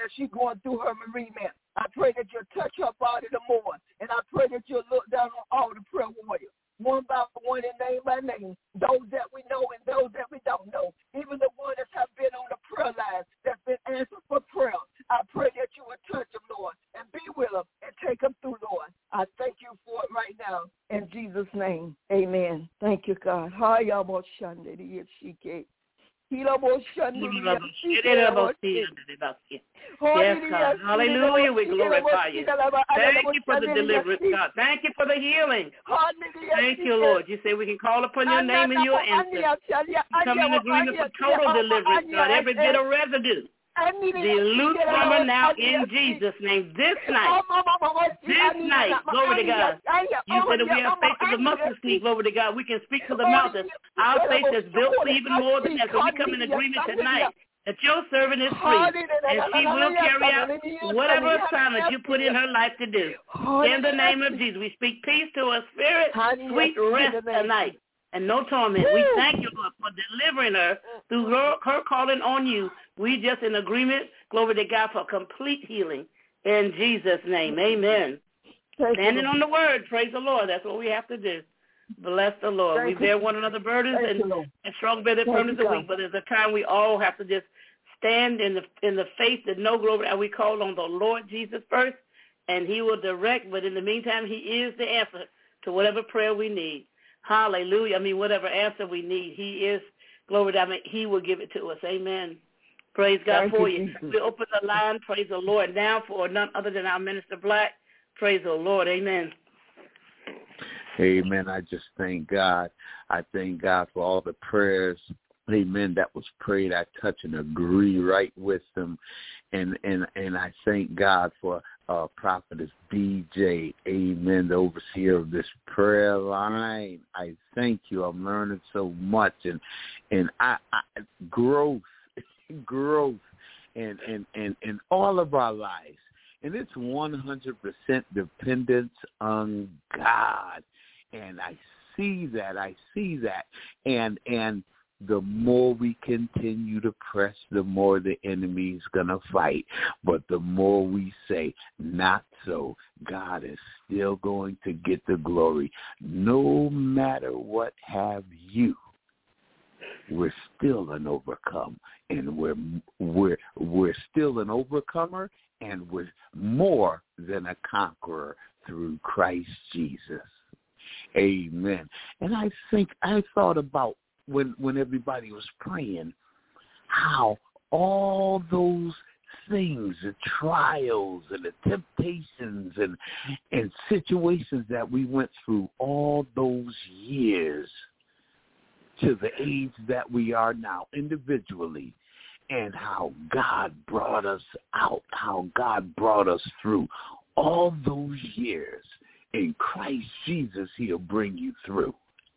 going through her bereavement. I pray that you'll touch her body the more. And I pray that you'll look down on all the prayer warriors, one by one and name by name, those that we know and those that we don't know, even the ones that have been on the prayer line that's been answered for prayer. I pray that you will touch them, Lord, and be with them and take them through, Lord. I thank you for it right now. In Jesus' name, amen. Thank you, God. Yes, God. Hallelujah. We glorify you. Thank you for the deliverance, God. Thank you for the healing. Thank you, Lord. You say we can call upon your name and you'll answer. Come in agreement for total deliverance, God. Every bit of residue. Dilute from her now in Jesus' name. This night, this night, glory to God. You said that we have faith as a mustard seed, glory to God. We can speak to the mountains. Our faith is built for even more than that. So we come in agreement tonight that your servant is free and she will carry out whatever assignment you put in her life to do. In the name of Jesus, we speak peace to her spirit, sweet rest tonight, and no torment. We thank you, Lord, for delivering her through her, her calling on you. We just in agreement, glory to God, for complete healing. In Jesus' name, amen. Standing on the word, praise the Lord. That's what we have to do. Bless the Lord. We bear one another burdens and, and strong bear their burdens a week, but there's a time we all have to just stand in the in the faith that no glory, and we call on the Lord Jesus first, and he will direct, but in the meantime, he is the answer to whatever prayer we need. Hallelujah. I mean, whatever answer we need, he is, glory to God, I mean, he will give it to us. Amen. Praise God Thank for you. you. We open the line, praise the Lord, now for none other than our Minister Black. Praise the Lord. Amen. Amen. I just thank God. I thank God for all the prayers, amen, that was prayed. I touch and agree right with them. And and, and I thank God for uh, Prophetess B J, amen, the overseer of this prayer line. I thank you. I'm learning so much. And, and I, I growth, growth in, in, in, in all of our lives. And it's one hundred percent dependence on God. And I see that. I see that. And and the more we continue to press, the more the enemy's going to fight. But the more we say, not so, God is still going to get the glory. No matter what have you, we're still an overcome. And we're we're we're still an overcomer, and we're more than a conqueror through Christ Jesus. Amen. And I think I thought about when when everybody was praying, how all those things, the trials and the temptations and and situations that we went through all those years to the age that we are now individually, and how God brought us out, how God brought us through all those years. In Christ Jesus, he'll bring you through.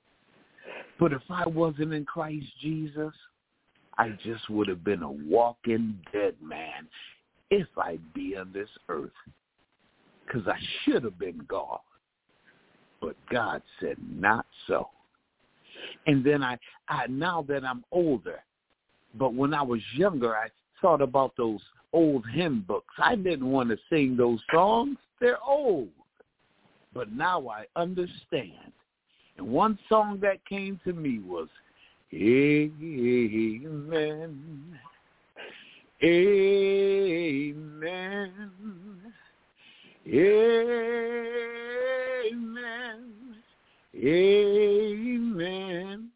But if I wasn't in Christ Jesus, I just would have been a walking dead man if I'd be on this earth, because I should have been gone. But God said not so. And then I, I, now that I'm older, but when I was younger, I thought about those old hymn books. I didn't want to sing those songs. They're old. But now I understand. And one song that came to me was, Amen, Amen, Amen, Amen,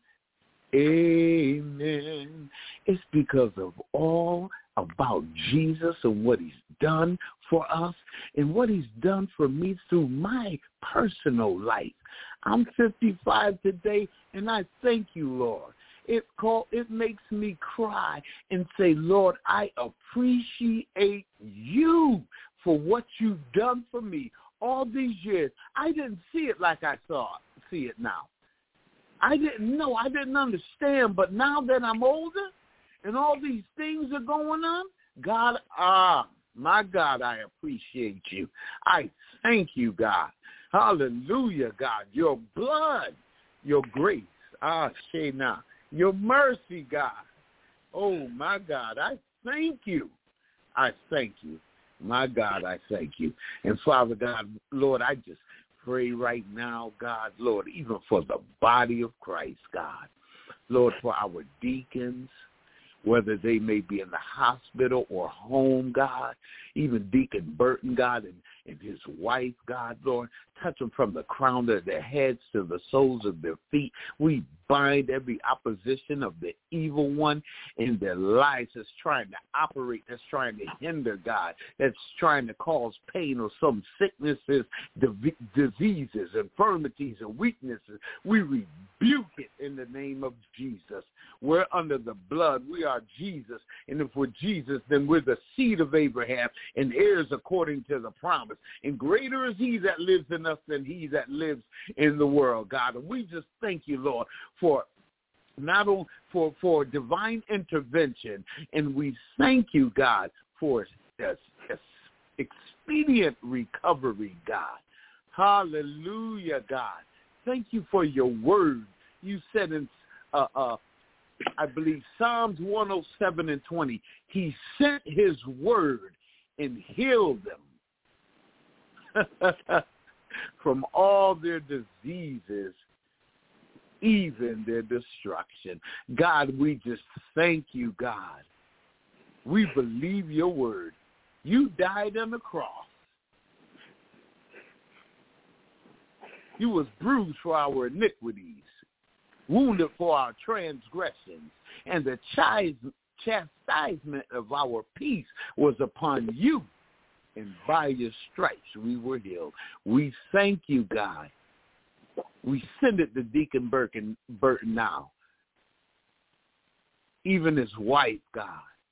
Amen. It's because of all about Jesus and what he's done for us and what he's done for me through my personal life. I'm fifty-five today, and I thank you, Lord. It call, it makes me cry and say, Lord, I appreciate you for what you've done for me all these years. I didn't see it like I saw it, see it now. I didn't know. I didn't understand. But now that I'm older and all these things are going on, God, ah, my God, I appreciate you. I thank you, God. Hallelujah, God. Your blood, your grace, ah, Shena, your mercy, God. Oh, my God, I thank you. I thank you. My God, I thank you. And Father God, Lord, I just pray right now, God, Lord, even for the body of Christ, God. Lord, for our deacons, whether they may be in the hospital or home, God, even Deacon Burton, God, and, and his wife, God, Lord, touch them from the crown of their heads to the soles of their feet. We bind every opposition of the evil one in their lives that's trying to operate, that's trying to hinder, God, that's trying to cause pain or some sicknesses, div- diseases, infirmities, and weaknesses. We rebuke it in the name of Jesus. We're under the blood. We are Jesus. And if we're Jesus, then we're the seed of Abraham and heirs according to the promise. And greater is he that lives in us than he that lives in the world, God. And we just thank you, Lord, for not only for, for divine intervention, and we thank you, God, for this, this expedient recovery, God. Hallelujah, God. Thank you for your word. You said in, uh, uh, I believe, Psalms one oh seven and twenty, he sent his word and healed them from all their diseases, even their destruction. God, we just thank you, God. We believe your word. You died on the cross. You was bruised for our iniquities, wounded for our transgressions, and the chastisement of our peace was upon you, and by your stripes we were healed. We thank you, God. We send it to Deacon Burton, Burton now, even his wife, God,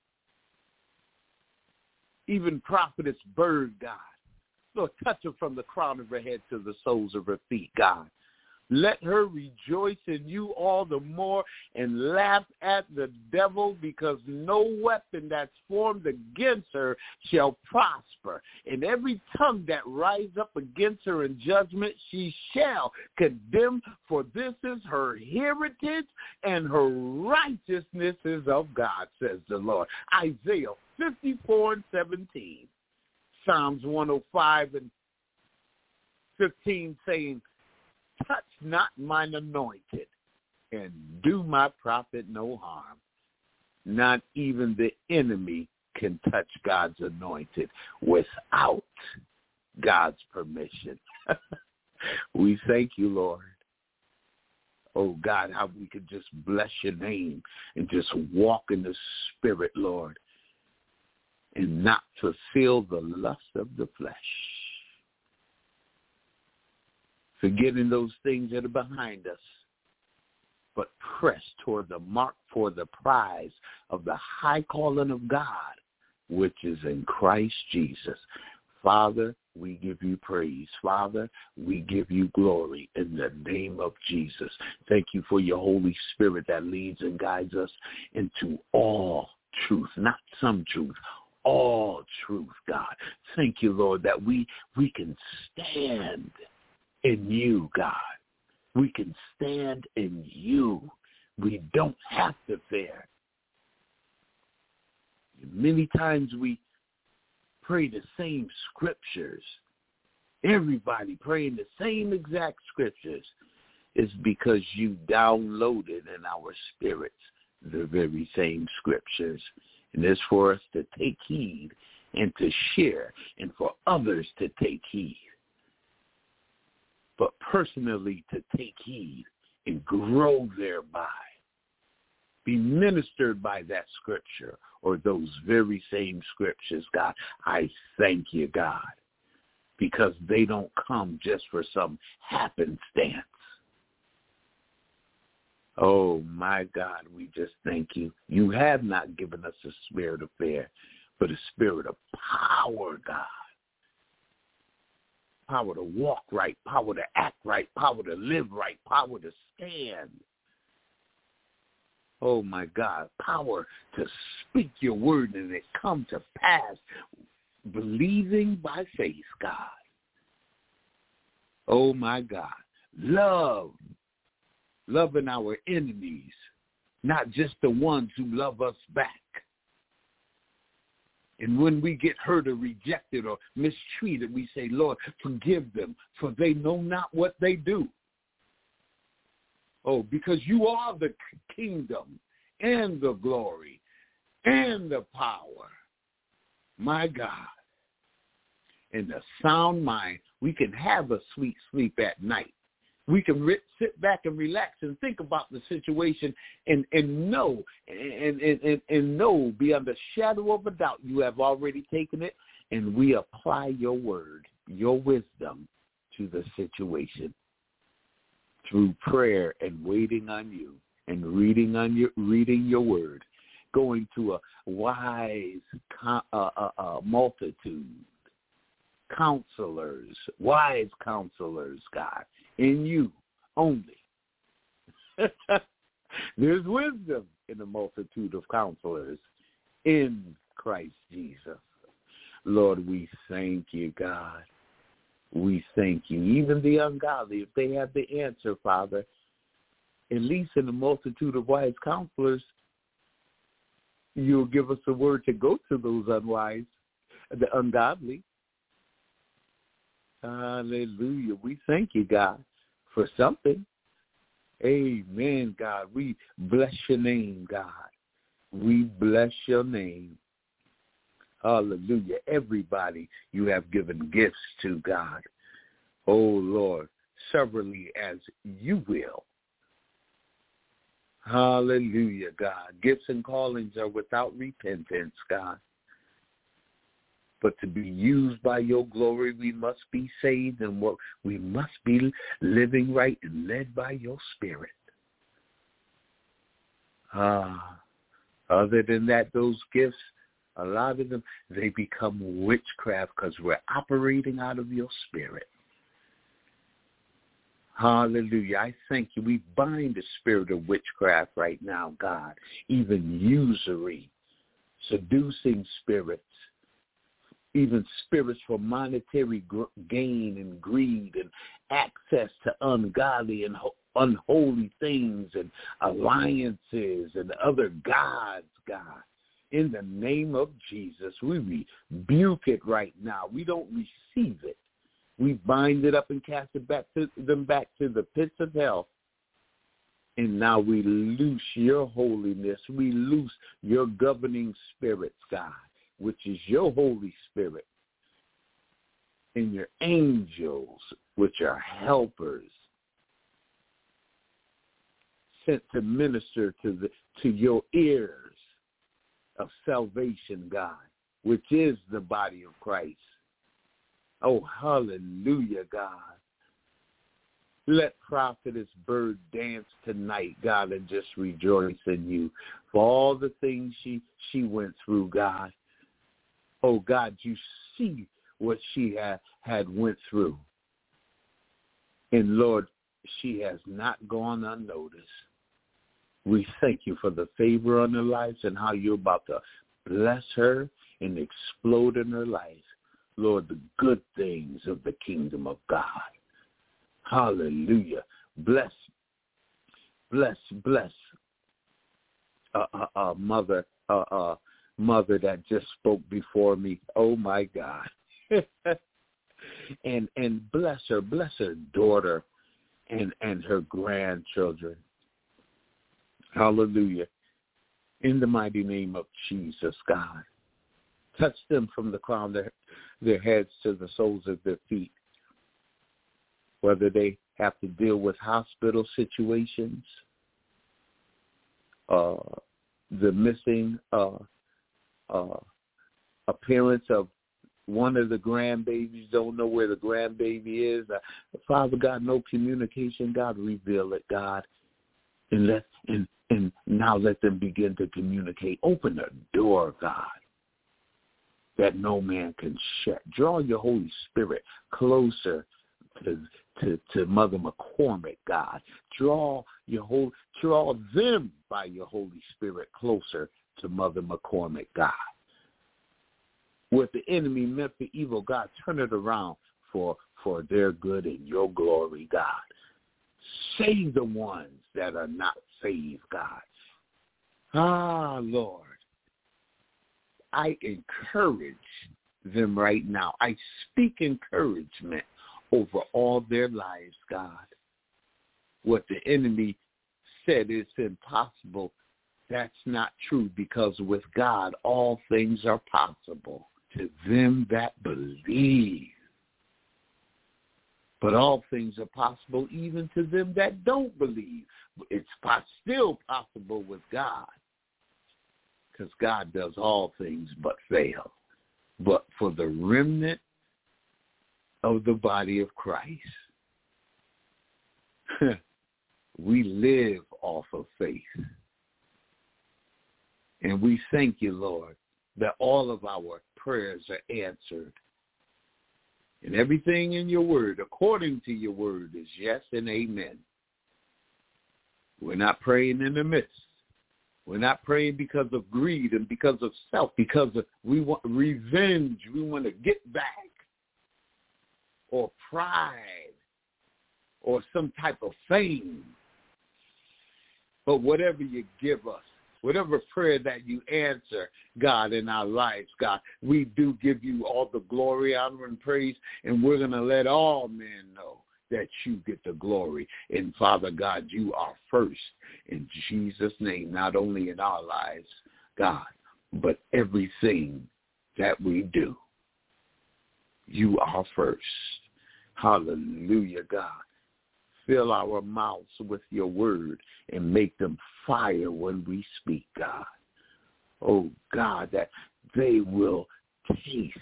even Prophetess Bird, God. Lord, touch her from the crown of her head to the soles of her feet, God. Let her rejoice in you all the more and laugh at the devil, because no weapon that's formed against her shall prosper. And every tongue that rises up against her in judgment she shall condemn, for this is her heritage and her righteousness is of God, says the Lord. Isaiah fifty-four and seventeen. Psalms one oh five and fifteen saying, touch not mine anointed, and do my prophet no harm. Not even the enemy can touch God's anointed without God's permission. We thank you, Lord. Oh, God, how we could just bless your name and just walk in the Spirit, Lord, and not fulfill the lust of the flesh. Forgetting those things that are behind us, but press toward the mark for the prize of the high calling of God, which is in Christ Jesus. Father, we give you praise. Father, we give you glory in the name of Jesus. Thank you for your Holy Spirit that leads and guides us into all truth, not some truth, all truth, God. Thank you, Lord, that we, we can stand in you, God. We can stand in you. We don't have to fear. Many times we pray the same scriptures. Everybody praying the same exact scriptures. Is because you downloaded in our spirits the very same scriptures. And it's for us to take heed and to share, and for others to take heed. But personally to take heed and grow thereby. Be ministered by that scripture or those very same scriptures, God. I thank you, God, because they don't come just for some happenstance. Oh, my God, we just thank you. You have not given us a spirit of fear, but a spirit of power, God. Power to walk right, power to act right, power to live right, power to stand. Oh, my God, power to speak your word and it come to pass, believing by faith, God. Oh, my God, love, loving our enemies, not just the ones who love us back. And when we get hurt or rejected or mistreated, we say, Lord, forgive them, for they know not what they do. Oh, because you are the kingdom and the glory and the power. My God. And the sound mind, we can have a sweet sleep at night. We can re- sit back and relax and think about the situation and, and know and, and, and, and know beyond the shadow of a doubt you have already taken it, and we apply your word, your wisdom to the situation through prayer and waiting on you and reading on your reading your word, going to a wise uh, uh, uh, multitude, counselors, wise counselors, God. In you only. There's wisdom in the multitude of counselors in Christ Jesus. Lord, we thank you, God. We thank you. Even the ungodly, if they have the answer, Father, at least in the multitude of wise counselors, you'll give us a word to go to those unwise, the ungodly. Hallelujah. We thank you, God, for something. Amen, God. We bless your name, God. We bless your name. Hallelujah. Everybody you have given gifts to, God. Oh, Lord, severally as you will. Hallelujah, God. Gifts and callings are without repentance, God. But to be used by your glory, we must be saved, and what we must be living right and led by your Spirit. Ah, other than that, those gifts, a lot of them, they become witchcraft because we're operating out of your Spirit. Hallelujah. I thank you. We bind the spirit of witchcraft right now, God, even usury, seducing spirits, even spirits for monetary gain and greed and access to ungodly and unholy things and alliances and other gods, God. In the name of Jesus, we rebuke it right now. We don't receive it. We bind it up and cast it back to them back to the pits of hell. And now we loose your holiness. We loose your governing spirits, God, which is your Holy Spirit, and your angels, which are helpers, sent to minister to the to your ears of salvation, God, which is the body of Christ. Oh, hallelujah, God. Let Prophetess Bird dance tonight, God, and just rejoice in you for all the things she, she went through, God. Oh, God, you see what she had, had went through. And, Lord, she has not gone unnoticed. We thank you for the favor on her life and how you're about to bless her and explode in her life. Lord, the good things of the kingdom of God. Hallelujah. Bless, bless, bless uh, uh, uh, mother, uh, uh, mother that just spoke before me. Oh, my God. and and bless her, bless her daughter and, and her grandchildren. Hallelujah. In the mighty name of Jesus, God. Touch them from the crown of their, their heads to the soles of their feet. Whether they have to deal with hospital situations, uh, the missing uh, uh, appearance of one of the grandbabies, don't know where the grandbaby is. Uh, Father God, no communication. God, reveal it, God. And let and, and now let them begin to communicate. Open the door, God, that no man can shut. Draw your Holy Spirit closer to to, to Mother McCormick, God. Draw your whole draw them by your Holy Spirit closer to Mother McCormick, God. What the enemy meant for evil, God, turn it around for for their good and your glory, God. Save the ones that are not saved, God. Ah, Lord. I encourage them right now. I speak encouragement over all their lives, God. What the enemy said is impossible, that's not true, because with God all things are possible to them that believe. But all things are possible even to them that don't believe. It's still possible with God, because God does all things but fail. But for the remnant of the body of Christ, we live off of faith. And we thank you, Lord, that all of our prayers are answered. And everything in your word, according to your word, is yes and amen. We're not praying in the midst. We're not praying because of greed and because of self, because of, we want revenge. We want to get back, or pride, or some type of fame. But whatever you give us, whatever prayer that you answer, God, in our lives, God, we do give you all the glory, honor, and praise, and we're going to let all men know that you get the glory. And, Father God, you are first in Jesus' name, not only in our lives, God, but everything that we do. You are first. Hallelujah, God. Fill our mouths with your word and make them fire when we speak, God. Oh, God, that they will taste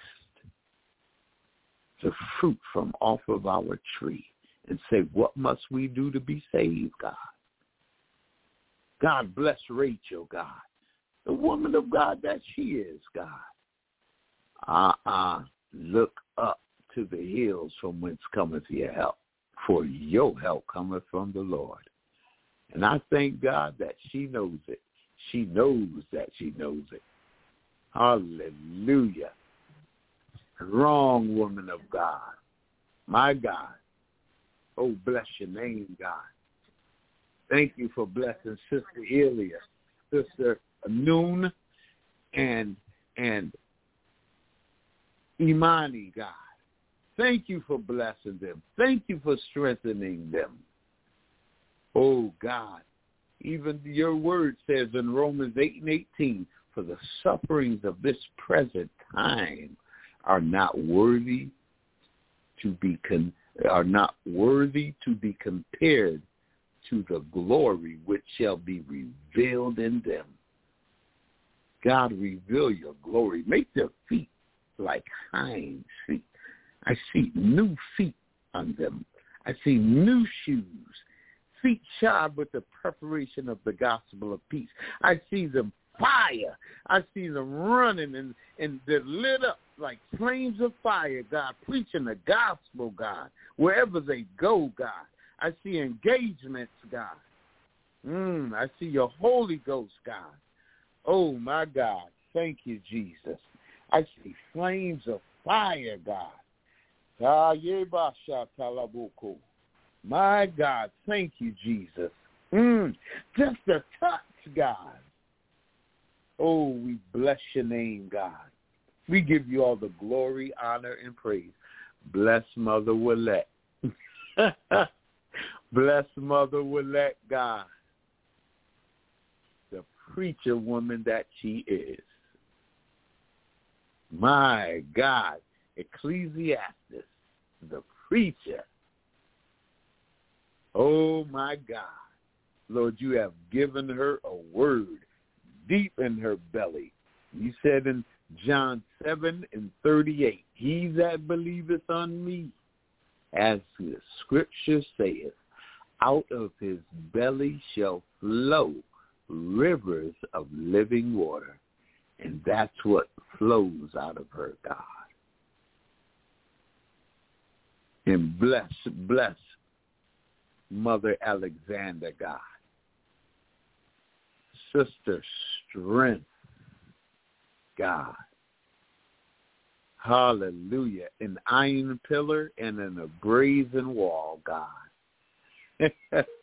the fruit from off of our tree and say, what must we do to be saved, God? God bless Rachel, God, the woman of God that she is, God. Uh-uh. Look up to the hills from whence cometh your help. For your help cometh from the Lord. And I thank God that she knows it. She knows that she knows it. Hallelujah. Wrong woman of God. My God. Oh, bless your name, God. Thank you for blessing Sister Elia, Sister Noon, and, and Imani, God. Thank you for blessing them. Thank you for strengthening them. Oh, God, even your word says in Romans eight and eighteen, for the sufferings of this present time are not worthy to be con- are not worthy to be compared to the glory which shall be revealed in them. God, reveal your glory. Make their feet like hinds feet. I see new feet on them. I see new shoes, feet shod with the preparation of the gospel of peace. I see them fire. I see them running, and, and they're lit up like flames of fire, God, preaching the gospel, God, wherever they go, God. I see engagements, God. Mm, I see your Holy Ghost, God. Oh, my God. Thank you, Jesus. I see flames of fire, God. My God, thank you, Jesus. Mm, just a touch, God. Oh, we bless your name, God. We give you all the glory, honor, and praise. Bless Mother Willette. Bless Mother Willette, God. The preacher woman that she is. My God. Ecclesiastes, the preacher. Oh, my God. Lord, you have given her a word deep in her belly. You said in John seven and thirty-eight, he that believeth on me, as the scripture saith, out of his belly shall flow rivers of living water. And that's what flows out of her, God. And bless, bless Mother Alexander, God. Sister Strength, God. Hallelujah. An iron pillar and an a brazen wall, God.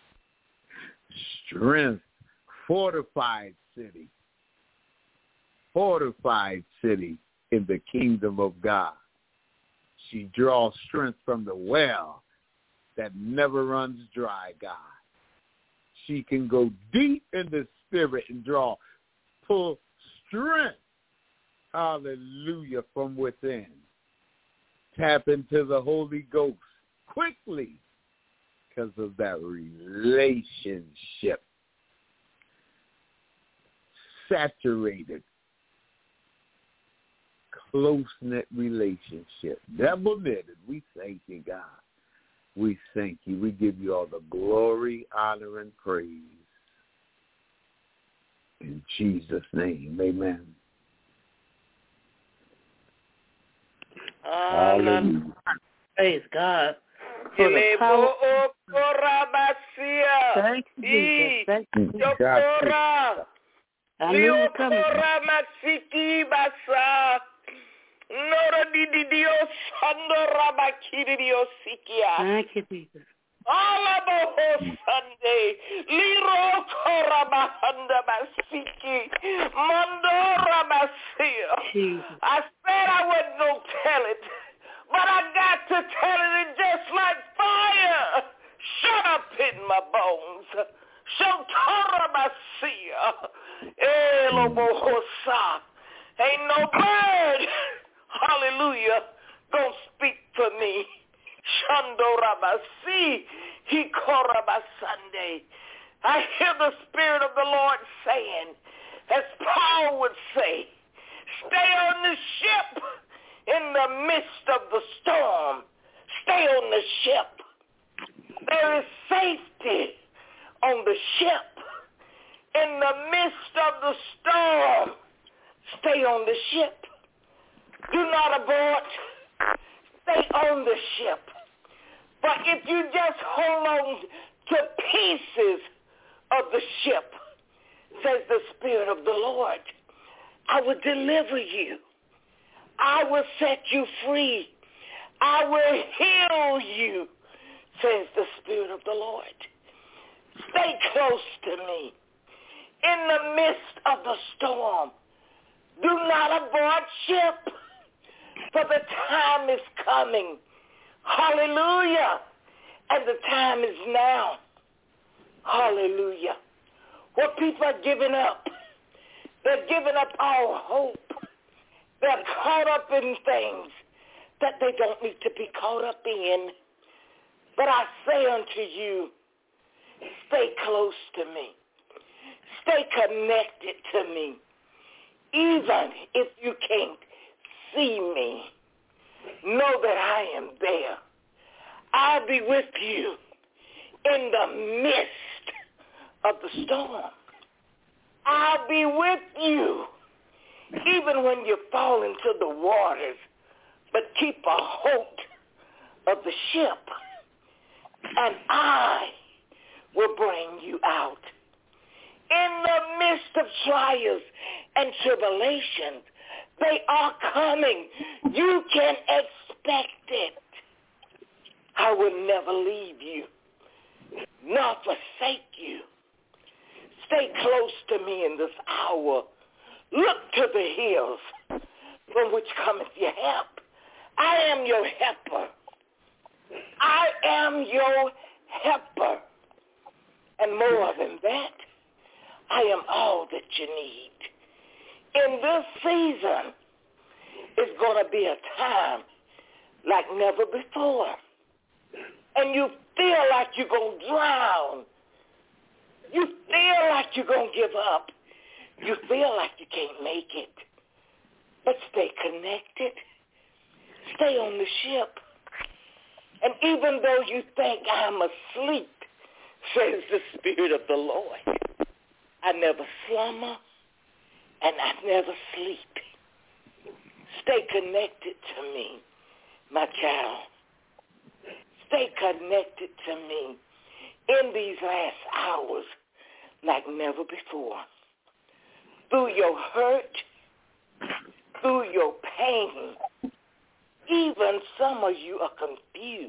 Strength, fortified city. fortified city in the kingdom of God. She draws strength from the well that never runs dry, God. She can go deep in the spirit and draw, pull strength, hallelujah, from within. Tap into the Holy Ghost quickly because of that relationship. Saturated, close-knit relationship. Double-knitted. We thank you, God. We thank you. We give you all the glory, honor, and praise. In Jesus' name, amen. Hallelujah. Praise God. For the power. Thank you, Jesus. Thank you, Jesus. I knew you were coming. Thank you, Jesus. Sunday, Liro Korabahanda Basiki, Mondora Basia. I said I wasn't going to tell it, but I got to tell it just like fire. Shut up in my bones. Shotora Basia. Elobohosa. Ain't no bird, hallelujah, gonna speak for me. Shandorabasi, Hikorabasande. I hear the Spirit of the Lord saying, as Paul would say, stay on the ship in the midst of the storm. Stay on the ship. There is safety on the ship. In the midst of the storm, stay on the ship. Do not abort. Stay on the ship. But if you just hold on to pieces of the ship, says the Spirit of the Lord, I will deliver you. I will set you free. I will heal you, says the Spirit of the Lord. Stay close to me. In the midst of the storm, do not abort ship, for the time is coming. Hallelujah. And the time is now. Hallelujah. What people are giving up, they're giving up all hope. They're caught up in things that they don't need to be caught up in. But I say unto you, stay close to me. Stay connected to me. Even if you can't see me, know that I am there. I'll be with you in the midst of the storm. I'll be with you even when you fall into the waters, but keep a hold of the ship, and I will bring you out. In the midst of trials and tribulations, they are coming. You can expect it. I will never leave you, nor forsake you. Stay close to me in this hour. Look to the hills from which cometh your help. I am your helper. I am your helper. And more than that, I am all that you need. In this season, it's going to be a time like never before. And you feel like you're going to drown. You feel like you're going to give up. You feel like you can't make it. But stay connected. Stay on the ship. And even though you think I'm asleep, says the Spirit of the Lord, I never slumber and I never sleep. Stay connected to me, my child. Stay connected to me in these last hours like never before. Through your hurt, through your pain, even some of you are confused.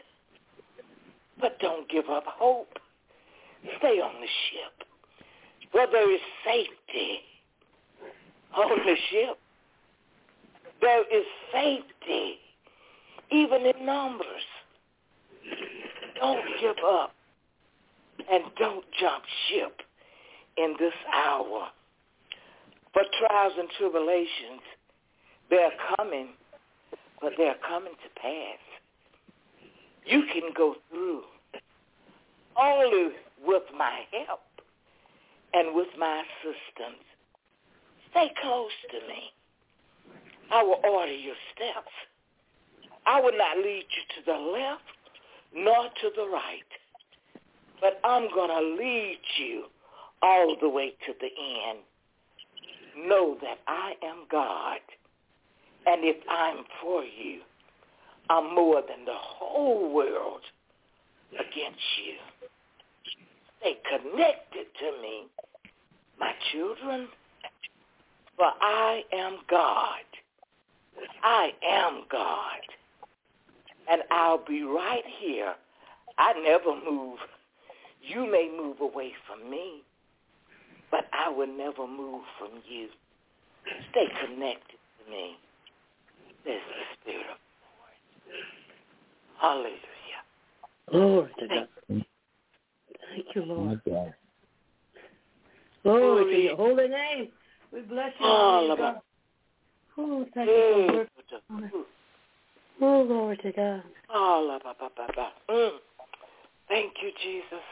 But don't give up hope. Stay on the ship where there is safety. on the ship. There is safety, even in numbers. Don't give up and don't jump ship in this hour. For trials and tribulations, they're coming, but they're coming to pass. You can go through only with my help and with my assistance. Stay close to me. I will order your steps. I will not lead you to the left nor to the right, but I'm going to lead you all the way to the end. Know that I am God, and if I'm for you, I'm more than the whole world against you. Stay connected to me, my children, for I am God. I am God, and I'll be right here. I never move. You may move away from me, but I will never move from you. Stay connected to me. There's the Spirit of the Lord. Hallelujah. Glory to God. Thank you, Lord. Okay. Glory to your holy name. We bless you, All God. Oh, thank you for work. Oh, glory to God. Oh, mm. Thank you, Jesus.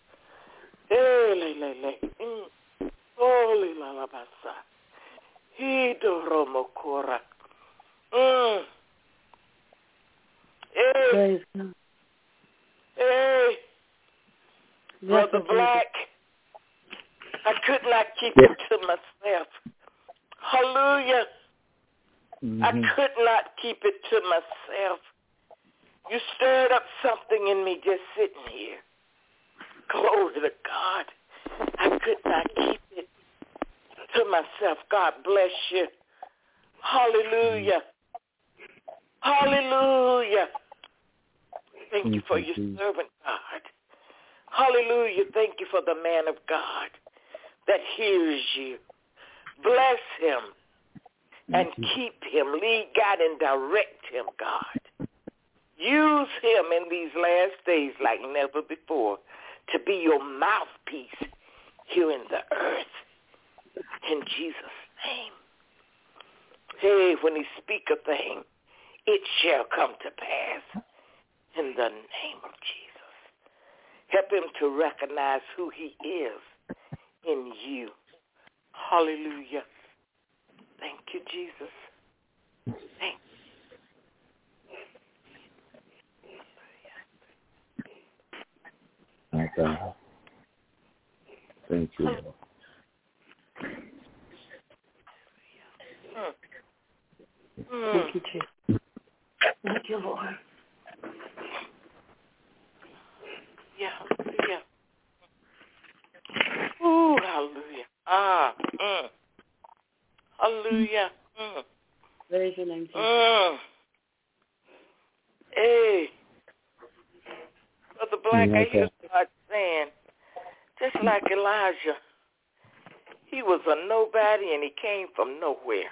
Mm. Holy lalabasa. Hidoromokora. Mm. Hey. Praise God. Hey. Bless Brother you, Black, I could not keep it to myself. Hallelujah. Mm-hmm. I could not keep it to myself. You stirred up something in me just sitting here. Glory to God. I could not keep it to myself. God bless you. Hallelujah. Hallelujah. Thank you for your servant, God. Hallelujah. Thank you for the man of God that hears you. Bless him and keep him. Lead, guide, and direct him, God. Use him in these last days like never before to be your mouthpiece here in the earth. In Jesus' name. Hey, when he speak a thing, it shall come to pass in the name of Jesus. Help him to recognize who he is in you. Hallelujah. Thank you, Jesus. Thank you. Okay. Thank you, Lord. Mm. Thank you, Jesus. Thank you, Lord. Yeah, yeah. Ooh, hallelujah. Ah, mm. Hallelujah. Mm. Praise your name, Jesus. Mm. Hey. Brother Black, Yeah, I okay. hear God saying, just like Elijah, he was a nobody and he came from nowhere.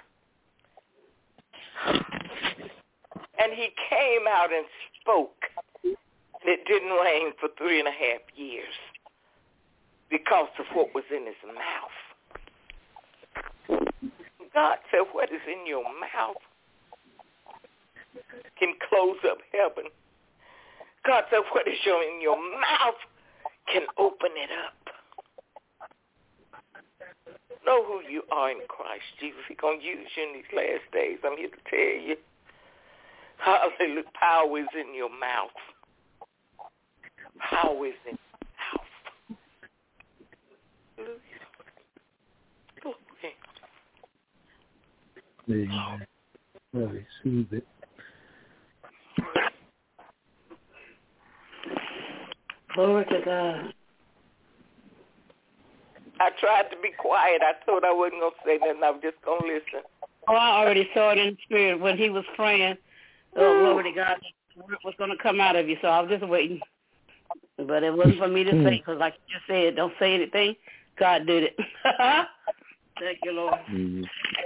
And he came out and spoke. And it didn't rain for three and a half years because of what was in his mouth. God said, what is in your mouth can close up heaven. God said, what is in your mouth can open it up. Know who you are in Christ Jesus. He's going to use you in these last days. I'm here to tell you. Hallelujah. Power is in your mouth. Power is in your mouth. Glory. Amen. I receive it. Glory to God. I tried to be quiet. I thought I wasn't going to say nothing. I was just going to listen. Oh, I already saw it in the spirit when he was praying. Oh, glory to God. The word was going to come out of you, so I was just waiting. But it wasn't for me to say, because like you just said, don't say anything. God did it. Thank you, Lord. Mm-hmm.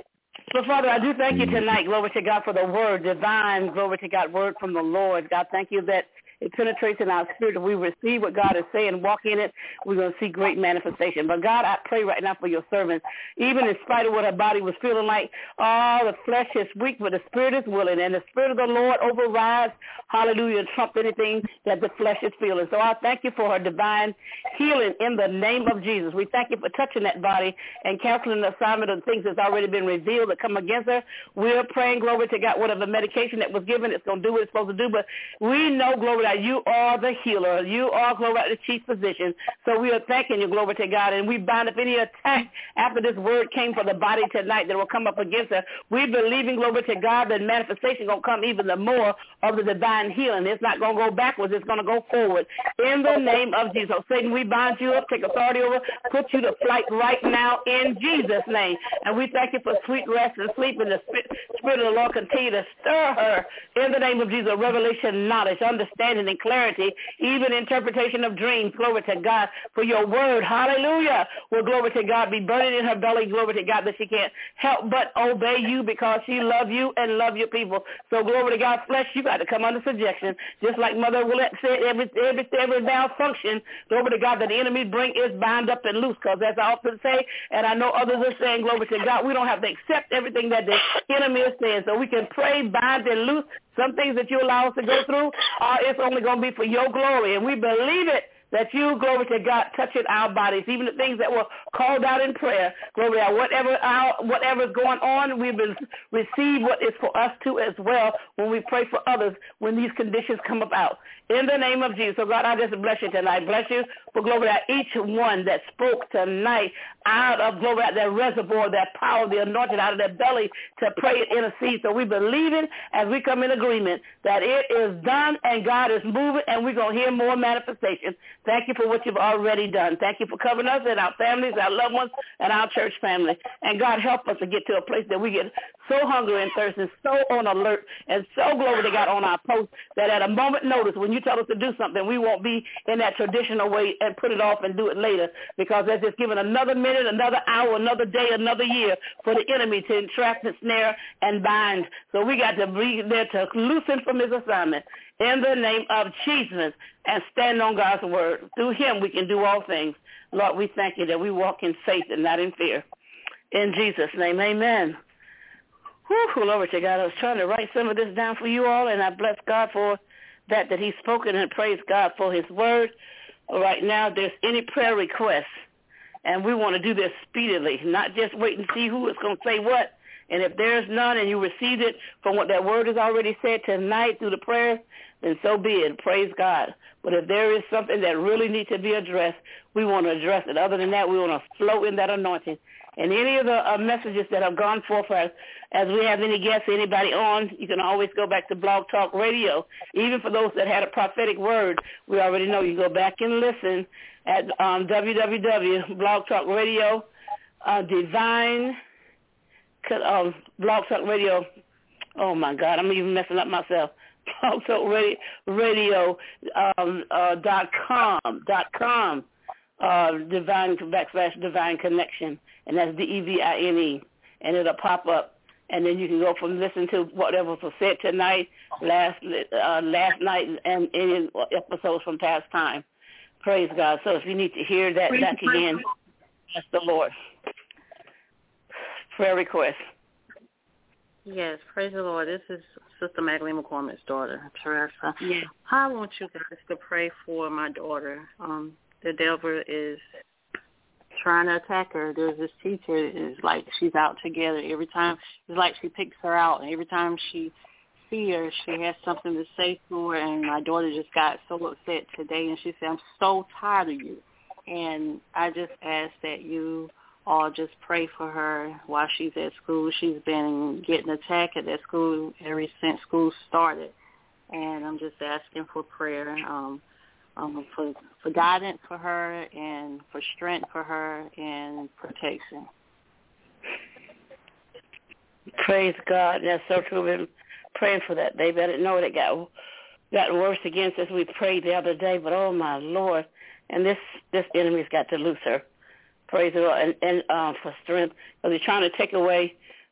So, Father, I do thank you tonight, glory to God, for the word, divine, glory to God, word from the Lord. God, thank you that it penetrates in our spirit. If we receive what God is saying, walk in it, we're going to see great manifestation. But, God, I pray right now for your servant, even in spite of what her body was feeling like, oh, the flesh is weak, but the spirit is willing, and the spirit of the Lord overrides, hallelujah, and trump anything that the flesh is feeling. So I thank you for her divine healing in the name of Jesus. We thank you for touching that body and canceling the assignment of things that's already been revealed that come against her. We're praying, glory to God, whatever medication that was given, it's going to do what it's supposed to do. But we know, glory to God, you are the healer. You are, glory to God, the chief physician. So we are thanking you, glory to God, and we bind up any attack after this word came for the body tonight that will come up against her. We believe in, glory to God, that manifestation going to come even the more of the divine healing. It's not going to go backwards. It's going to go forward. In the name of Jesus. Satan, we bind you up, take authority over, put you to flight right now in Jesus' name. And we thank you for sweet rest and sleep, and the Spirit of the Lord continue to stir her in the name of Jesus. Revelation, knowledge, understanding, and clarity, even interpretation of dreams. Glory to God for your word. Hallelujah. Well, glory to God, be burning in her belly. Glory to God that she can't help but obey you because she love you and love your people. So glory to God, flesh, you got to come under subjection. Just like Mother Willette said, every every every malfunction, glory to God, that the enemy bring is bound up and loose, because as I often say, and I know others are saying, glory to God, we don't have to accept everything that the enemy is saying. So we can pray, bind, and loose some things that you allow us to go through. Uh, it's only going to be for your glory, and we believe it. That you, glory to God, touching our bodies, even the things that were called out in prayer. Glory to God, whatever our, whatever is going on, we will receive what is for us too as well when we pray for others when these conditions come about. In the name of Jesus. So, God, I just bless you tonight. Bless you for, glory to God, each one that spoke tonight out of, glory to God, that reservoir, that power, the anointing out of their belly to pray and intercede. So we believe it as we come in agreement that it is done and God is moving, and we're going to hear more manifestation. Thank you for what you've already done. Thank you for covering us and our families, our loved ones, and our church family. And God, help us to get to a place that we get so hungry and thirsty, so on alert, and so, glory to God, on our post that at a moment notice, when you tell us to do something, we won't be in that traditional way and put it off and do it later, because that's just given another minute, another hour, another day, another year for the enemy to entrap and snare and bind. So we got to be there to loosen from his assignment in the name of Jesus and stand on God's word. Through him we can do all things. Lord, we thank you that we walk in faith and not in fear. In Jesus' name, amen. Whew, glory to God. I was trying to write some of this down for you all, and I bless God for that, that he's spoken, and praise God for his word. Right now, if there's any prayer requests, and we want to do this speedily, not just wait and see who is going to say what. And if there's none and you received it from what that word has already said tonight through the prayer, then so be it. Praise God. But if there is something that really needs to be addressed, we want to address it. Other than that, we want to flow in that anointing. And any of the uh, messages that have gone forth, as, as we have any guests, anybody on, you can always go back to Blog Talk Radio. Even for those that had a prophetic word, we already know you go back and listen at um, w w w dot blog talk radio uh, divine um, Blog Talk Radio. Oh my God, I'm even messing up myself. Blog Talk Radio, radio um, uh, dot com dot com uh, divine backslash divine connection. And that's D E V I N E, and it'll pop up, and then you can go from listen to whatever was said tonight, last uh, last night, and any episodes from past time. Praise God. So if you need to hear that Praise back again, that's the Lord. Prayer request. Yes, praise the Lord. This is Sister Magdalene McCormick's daughter, Teresa. Yeah. I want you guys to pray for my daughter. Um, the devil is trying to attack her. There's this teacher, is like she's out together every time. It's like she picks her out, and every time she sees her, she has something to say to her. And my daughter just got so upset today, and she said, "I'm so tired of you." And I just ask that you all just pray for her while she's at school. She's been getting attacked at that school ever since school started, and I'm just asking for prayer. Um, Um, for, for guidance for her, and for strength for her, and protection. Praise God. That's so true. We've been praying for that baby. I didn't know it got got worse again since we prayed the other day, but oh my Lord. And this, this enemy's got to loose her. Praise the Lord. And, and uh, for strength. Because he's trying to take away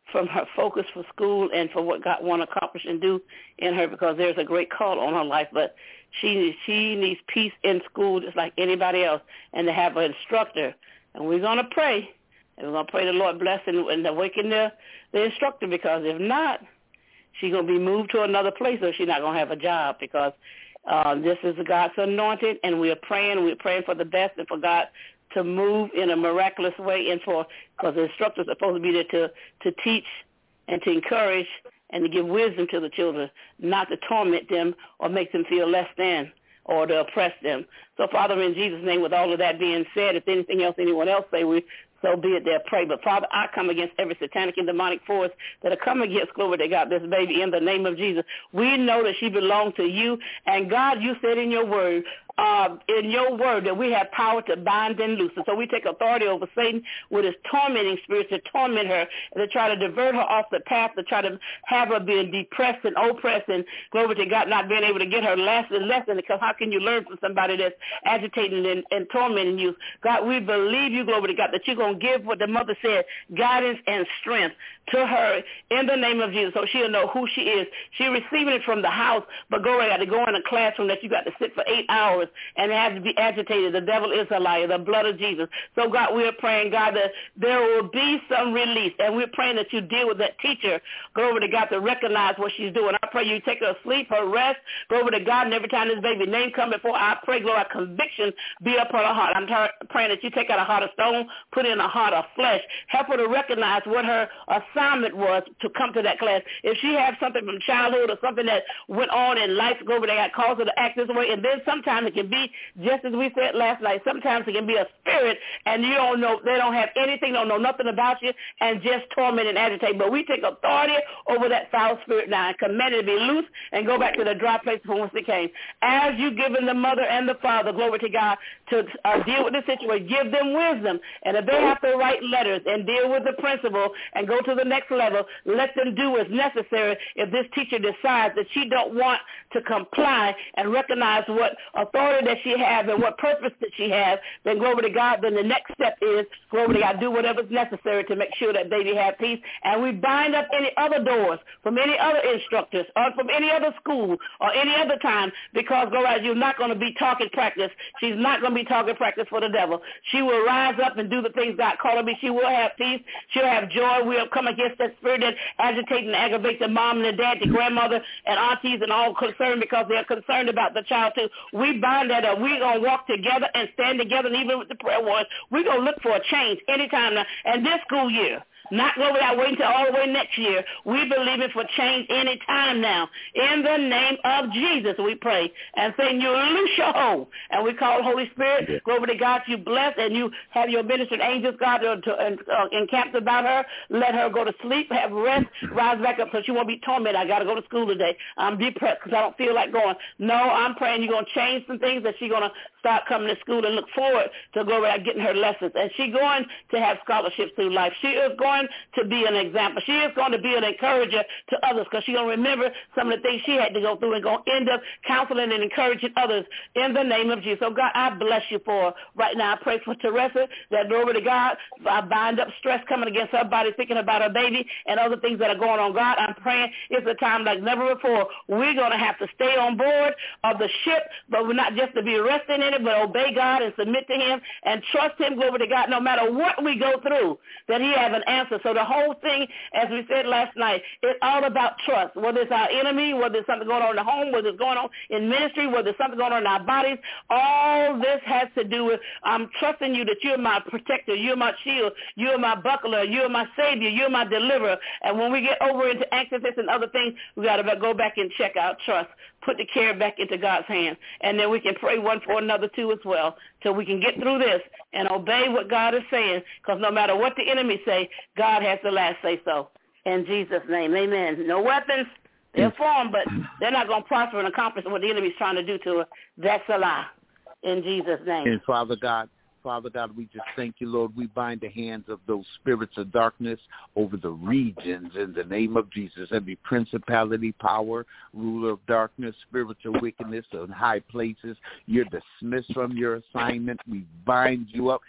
from her focus for school and for what God want to accomplish and do in her, because there's a great call on her life. But she she needs peace in school just like anybody else, and to have an instructor. And we're going to pray, and we're going to pray the Lord bless and, and awaken the, the instructor, because if not, she's going to be moved to another place, or she's not going to have a job, because uh, this is God's anointed, and we are praying. We're praying for the best and for God to move in a miraculous way, and for, because the instructors are supposed to be there to, to teach and to encourage and to give wisdom to the children, not to torment them or make them feel less than or to oppress them. So, Father, in Jesus' name, with all of that being said, if anything else anyone else say, we so be it, they'll pray. But, Father, I come against every satanic and demonic force that are coming against, glory to God, this baby in the name of Jesus. We know that she belongs to you. And, God, you said in your word, uh, in your word that we have power to bind and loose. And so we take authority over Satan with his tormenting spirits to torment her and to try to divert her off the path, to try to have her being depressed and oppressed and, glory to God, not being able to get her lesson, lesson because how can you learn from somebody that's agitating and, and tormenting you? God, we believe you, glory to God, that you're going to give what the mother said, guidance and strength to her in the name of Jesus, so she'll know who she is. She's receiving it from the house, but go got to go in a classroom that you got to sit for eight hours and have to be agitated. The devil is a liar, the blood of Jesus. So, God, we're praying, God, that there will be some release, and we're praying that you deal with that teacher, glory to God, to recognize what she's doing. I pray you take her sleep, her rest, glory to God, and every time this baby name come before, I pray, glory, conviction be upon her heart. I'm t- praying that you take out a heart of stone, put in a heart of flesh, help her to recognize what her assignment was to come to that class. If she has something from childhood or something that went on in life, glory to God, caused her to act this way, and then sometimes it can be, just as we said last night, sometimes it can be a spirit, and you don't know, they don't have anything, don't know nothing about you, and just torment and agitate. But we take authority over that foul spirit now and command it to be loose and go back to the dry place from whence it came. As you've given the mother and the father, glory to God, to uh, deal with the situation, give them wisdom, and if they have to write letters and deal with the principal and go to the next level, let them do what's necessary. If this teacher decides that she don't want to comply and recognize what authority that she has and what purpose that she has, then glory to God, then the next step is, glory to God, do whatever's necessary to make sure that baby have peace. And we bind up any other doors from any other instructors or from any other school or any other time, because, glory to God, you're not going to be target practice. She's not going to be target practice for the devil. She will rise up and do the things God called her to be. She will have peace. She'll have joy. We'll come against that spirit that agitates and aggravates the mom and the dad, the grandmother and aunties and all concerned because they're concerned about the child too. We bind that up. We're going to walk together and stand together, and even with the prayer warriors, we're going to look for a change anytime now. And this school year, not go without waiting until all the way next year. We believe it for change any time now. In the name of Jesus, we pray. And saying you loose your hold. And we call Holy Spirit, yeah. Glory to God, you bless, and you have your ministered angels, God, to, to uh, encamp about her. Let her go to sleep, have rest, rise back up so she won't be tormented. I got to go to school today. I'm depressed because I don't feel like going. No, I'm praying you're going to change some things, that she's going to start coming to school and look forward to go around getting her lessons. And she's going to have scholarships through life. She is going to be an example. She is going to be an encourager to others, because she's going to remember some of the things she had to go through and going to end up counseling and encouraging others in the name of Jesus. So, God, I bless you for right now. I pray for Teresa, that, glory to God, I bind up stress coming against her body, thinking about her baby and other things that are going on. God, I'm praying it's a time like never before. We're going to have to stay on board of the ship, but we're not just to be resting in it, but obey God and submit to him and trust him, glory to God, no matter what we go through, that he has an answer. So the whole thing, as we said last night, it's all about trust. Whether it's our enemy, whether it's something going on in the home, whether it's going on in ministry, whether it's something going on in our bodies, all this has to do with I'm trusting you that you're my protector, you're my shield, you're my buckler, you're my savior, you're my deliverer. And when we get over into anxiousness and other things, we got to go back and check our trust, put the care back into God's hands, and then we can pray one for another too as well, till we can get through this and obey what God is saying, because no matter what the enemy say, God has the last say so. In Jesus' name, amen. No weapons, they're formed, but they're not going to prosper and accomplish what the enemy's trying to do to her. That's a lie. In Jesus' name. And Father God, Father God, we just thank you, Lord. We bind the hands of those spirits of darkness over the regions in the name of Jesus. Every principality, power, ruler of darkness, spiritual wickedness in high places, you're dismissed from your assignment. We bind you up.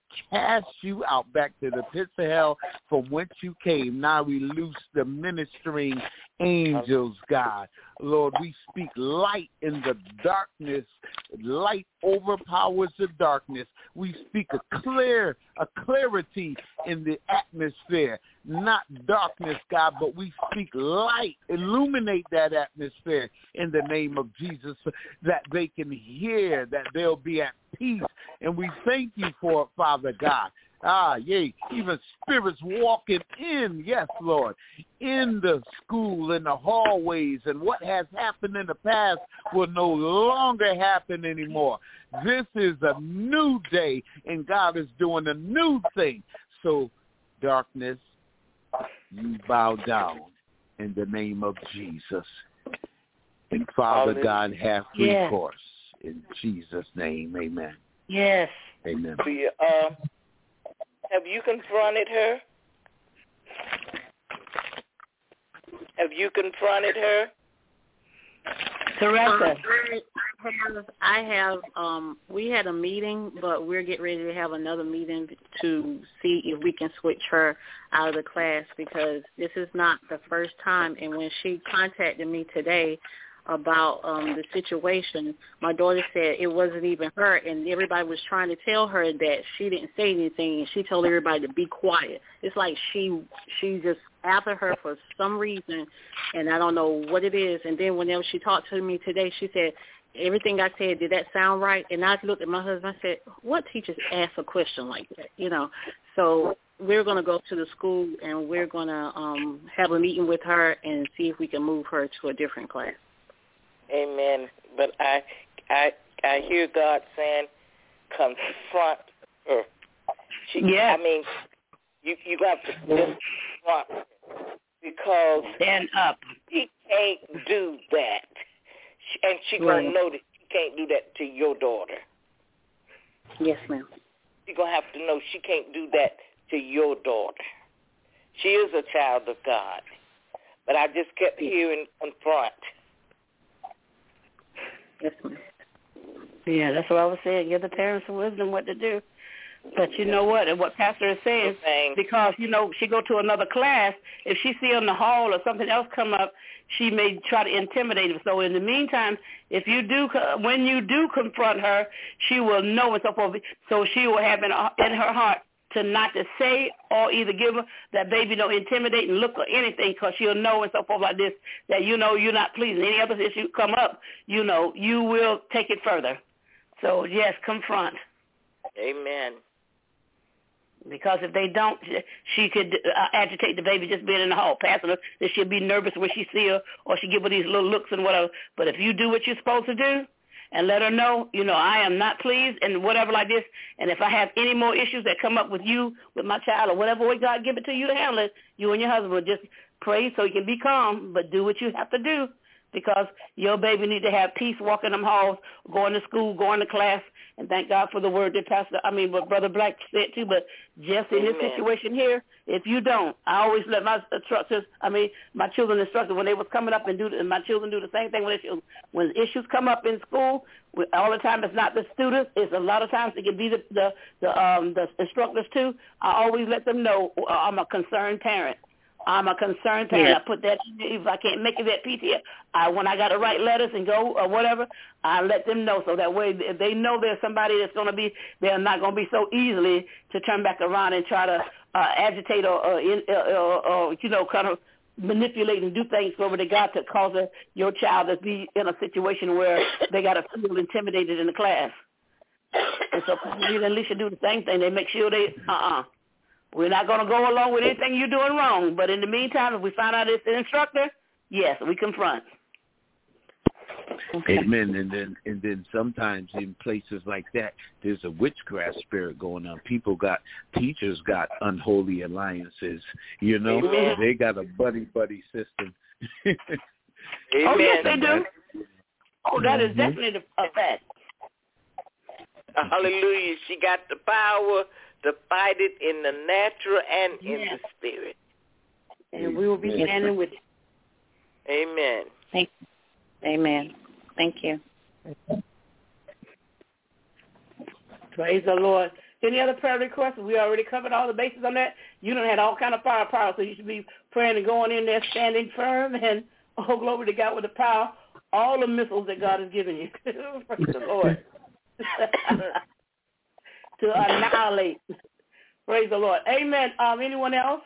cast you out back to the pits of hell from whence you came. Now we loose the ministering angels, God. Lord, we speak light in the darkness. Light overpowers the darkness. We speak a clear, a clarity in the atmosphere. Not darkness, God, but we speak light. Illuminate that atmosphere in the name of Jesus that they can hear, that they'll be at peace. And we thank you for it, Father God. Ah, yea, even spirits walking in, yes, Lord, in the school, in the hallways, and what has happened in the past will no longer happen anymore. This is a new day, and God is doing a new thing. So, darkness, you bow down in the name of Jesus. And Father Hallelujah. God, have Yes. recourse. In Jesus' name, amen. Yes. Amen. Uh, have you confronted her? Have you confronted her? Teresa. I have, I have, um, we had a meeting, but we're getting ready to have another meeting to see if we can switch her out of the class because this is not the first time. And when she contacted me today about um, the situation, my daughter said it wasn't even her, and everybody was trying to tell her that she didn't say anything, and she told everybody to be quiet. It's like she she just after her for some reason, and I don't know what it is. And then whenever she talked to me today, she said, everything I said, did that sound right? And I looked at my husband, I said, what teachers ask a question like that, you know? So we're going to go to the school, and we're going to um, have a meeting with her and see if we can move her to a different class. Amen. But I, I, I hear God saying, confront her. She, Yeah. I mean, you, you got to just confront her because Stand up. she can't do that, she, and she Right. gonna know that she can't do that to your daughter. Yes, ma'am. She's gonna have to know she can't do that to your daughter. She is a child of God, but I just kept hearing confront. Yes, ma'am. Yeah, that's what I was saying. Give the parents some wisdom what to do. But you know what? And what Pastor is saying, because, you know, she go to another class, if she see her in the hall or something else come up, she may try to intimidate her. So in the meantime, if you do, when you do confront her, she will know and so forth. So she will have in, in her heart to not to say or either give her that baby no intimidating look or anything, because she'll know and so forth like this that, you know, you're not pleasing. Any other issue come up, you know, you will take it further. So, yes, confront. Amen. Because if they don't, she could uh, agitate the baby just being in the hall, passing her, that she'll be nervous when she see her, or she give her these little looks and whatever. But if you do what you're supposed to do and let her know, you know, I am not pleased and whatever like this, and if I have any more issues that come up with you, with my child, or whatever way God give it to you to handle it, you and your husband will just pray so you can be calm, but do what you have to do. Because your baby need to have peace walking them halls, going to school, going to class, and thank God for the word that Pastor, I mean, what Brother Black said too, but just in Amen. this situation here, if you don't, I always let my instructors, I mean, my children instructors, when they was coming up and do, and my children do the same thing when issues, when issues come up in school, all the time it's not the students, it's a lot of times it can be the, the, the, um, the instructors too. I always let them know uh, I'm a concerned parent. I'm a concerned parent. Yeah. I put that in, if I can't make it at P T A, I, when I got to write letters and go or whatever, I let them know. So that way, if they know there's somebody that's going to be, they're not going to be so easily to turn back around and try to uh, agitate or, or, or, or, you know, kind of manipulate and do things over to God to cause a, your child to be in a situation where they got to feel intimidated in the class. And so you and Alicia do the same thing. They make sure they, uh-uh. We're not going to go along with anything you're doing wrong. But in the meantime, if we find out it's an instructor, yes, we confront. Okay. Amen. And then and then sometimes in places like that, there's a witchcraft spirit going on. People got, teachers got unholy alliances. You know, Amen. They got a buddy-buddy system. Oh, yes, they do. Oh, that is definitely a fact. Hallelujah. She got the power to fight it in the natural and in Yes. the spirit. And we will be standing with you. Amen. Thank you. Amen. Thank you. Praise the Lord. Any other prayer requests? We already covered all the bases on that. You done had all kind of firepower, so you should be praying and going in there standing firm and, oh, glory to God with the power, all the missiles that God has given you. Praise the Lord. To annihilate. Praise the Lord. Amen. Um, anyone else?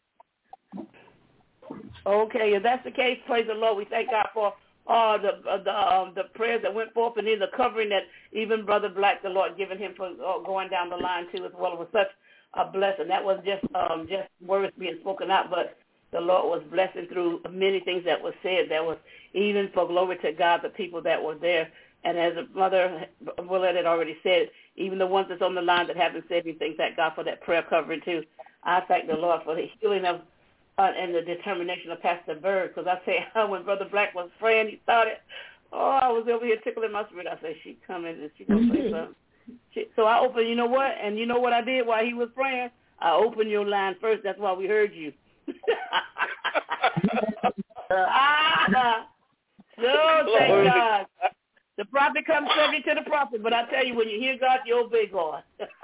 Okay, if that's the case, praise the Lord. We thank God for uh, the uh, the um, the prayers that went forth and then the covering that even Brother Black, the Lord, given him for uh, going down the line too as well. It was such a blessing. That was just um, just words being spoken out, but the Lord was blessing through many things that was said. That was even for glory to God, the people that were there. And as Mother Willett had already said, even the ones that's on the line that haven't said anything, thank God for that prayer covering too. I thank the Lord for the healing of uh, and the determination of Pastor Bird, because I say when Brother Black was praying, he started, oh, I was over here tickling my spirit. I said, she coming and she going to say something. She, so I opened, you know what? And you know what I did while he was praying? I opened your line first. That's why we heard you. ah, so thank God. The prophet comes subject to the prophet, but I tell you, when you hear God, you obey God.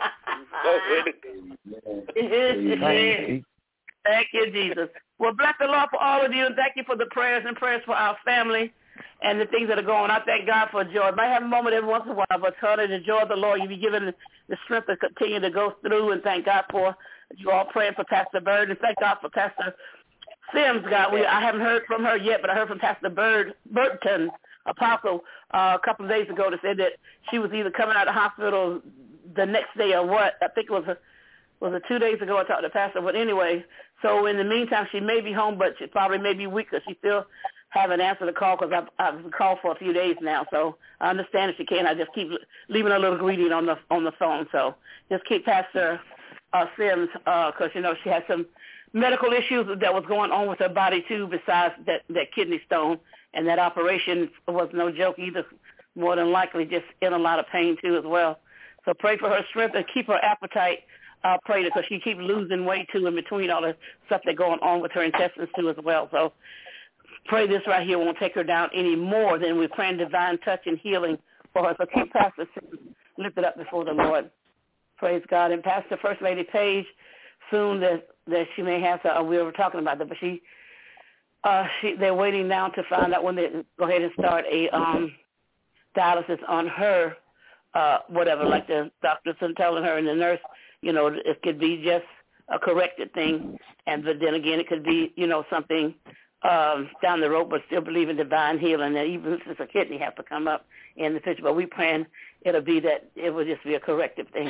Thank you, Jesus. Well, bless the Lord for all of you, and thank you for the prayers and prayers for our family and the things that are going on. I thank God for joy. Might have a moment every once in a while, but try to enjoy the Lord. You'll be given the strength to continue to go through, and thank God for you all praying for Pastor Bird, and thank God for Pastor Sims. God, we I haven't heard from her yet, but I heard from Pastor Bird Burton, Apostle, uh, a couple of days ago, that said that she was either coming out of the hospital the next day or what. I think it was a, was it two days ago I talked to Pastor. But anyway, so in the meantime, she may be home, but she probably may be weak because she still haven't answered the call because I've, I've called for a few days now. So I understand if she can. I just keep leaving a little greeting on the on the phone. So just keep Pastor uh, Sims because, uh, you know, she had some medical issues that was going on with her body, too, besides that, that kidney stone. And that operation was no joke either, more than likely just in a lot of pain, too, as well. So pray for her strength and keep her appetite uh, prayed because she keeps losing weight, too, in between all the stuff that's going on with her intestines, too, as well. So pray this right here won't take her down any more than we're praying divine touch and healing for her. So keep Pastor lifted up before the Lord. Praise God. And Pastor First Lady Page, soon that, that she may have to, uh, we were talking about that, but she, Uh, she, they're waiting now to find out when they go ahead and start a um, dialysis on her, uh, whatever, like the doctors are telling her and the nurse, you know, it could be just a corrected thing. And but then again, it could be, you know, something um, down the road, but still believe in divine healing. And even if it's a kidney have to come up in the picture. But we praying it'll be that it will just be a corrective thing.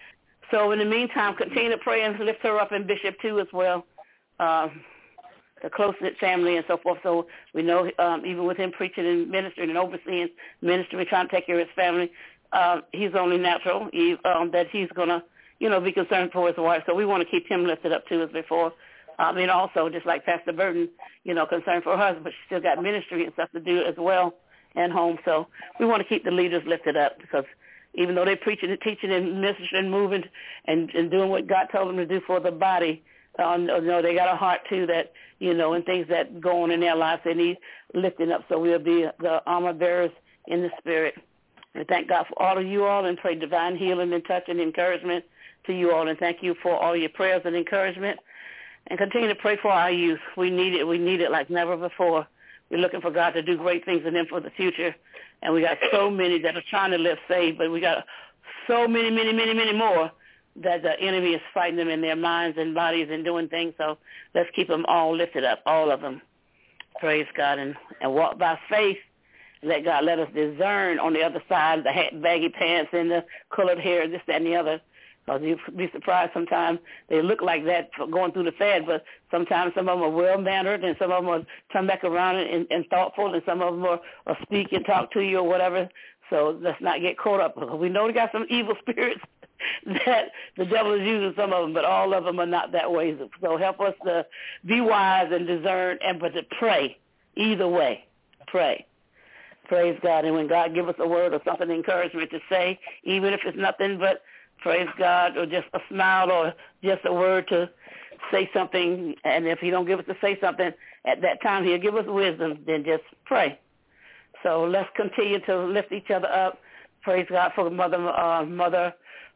So in the meantime, continue to pray and lift her up, and Bishop too as well. Um, the close-knit family and so forth. So we know um, even with him preaching and ministering and overseeing ministry, trying to take care of his family, uh, he's only natural he, um, that he's going to, you know, be concerned for his wife. So we want to keep him lifted up too as before. I mean, also, just like Pastor Burton, you know, concerned for her husband, but she still got ministry and stuff to do as well and home. So we want to keep the leaders lifted up because even though they're preaching and teaching and ministering and moving and, and doing what God told them to do for the body, Um, no, they got a heart, too, that, you know, and things that go on in their lives, they need lifting up. So we'll be the armor bearers in the spirit. And thank God for all of you all and pray divine healing and touch and encouragement to you all. And thank you for all your prayers and encouragement. And continue to pray for our youth. We need it. We need it like never before. We're looking for God to do great things in them for the future. And we got so many that are trying to live saved, but we got so many, many, many, many more that the enemy is fighting them in their minds and bodies and doing things. So let's keep them all lifted up, all of them. Praise God. And, and walk by faith. Let God let us discern on the other side, the hat, baggy pants and the colored hair, this, that, and the other. Because you'd be surprised sometimes they look like that for going through the fad, but sometimes some of them are well-mannered and some of them are turn back around and, and thoughtful, and some of them are, are speak and talk to you or whatever. So let's not get caught up. We know we got some evil spirits that the devil is using some of them, but all of them are not that way. So help us to be wise and discern and but to pray either way. Pray. Praise God. And when God gives us a word or something encouragement to say, even if it's nothing but praise God or just a smile or just a word to say something, and if he don't give us to say something at that time, he'll give us wisdom, then just pray. So let's continue to lift each other up. Praise God for Mother uh, Mother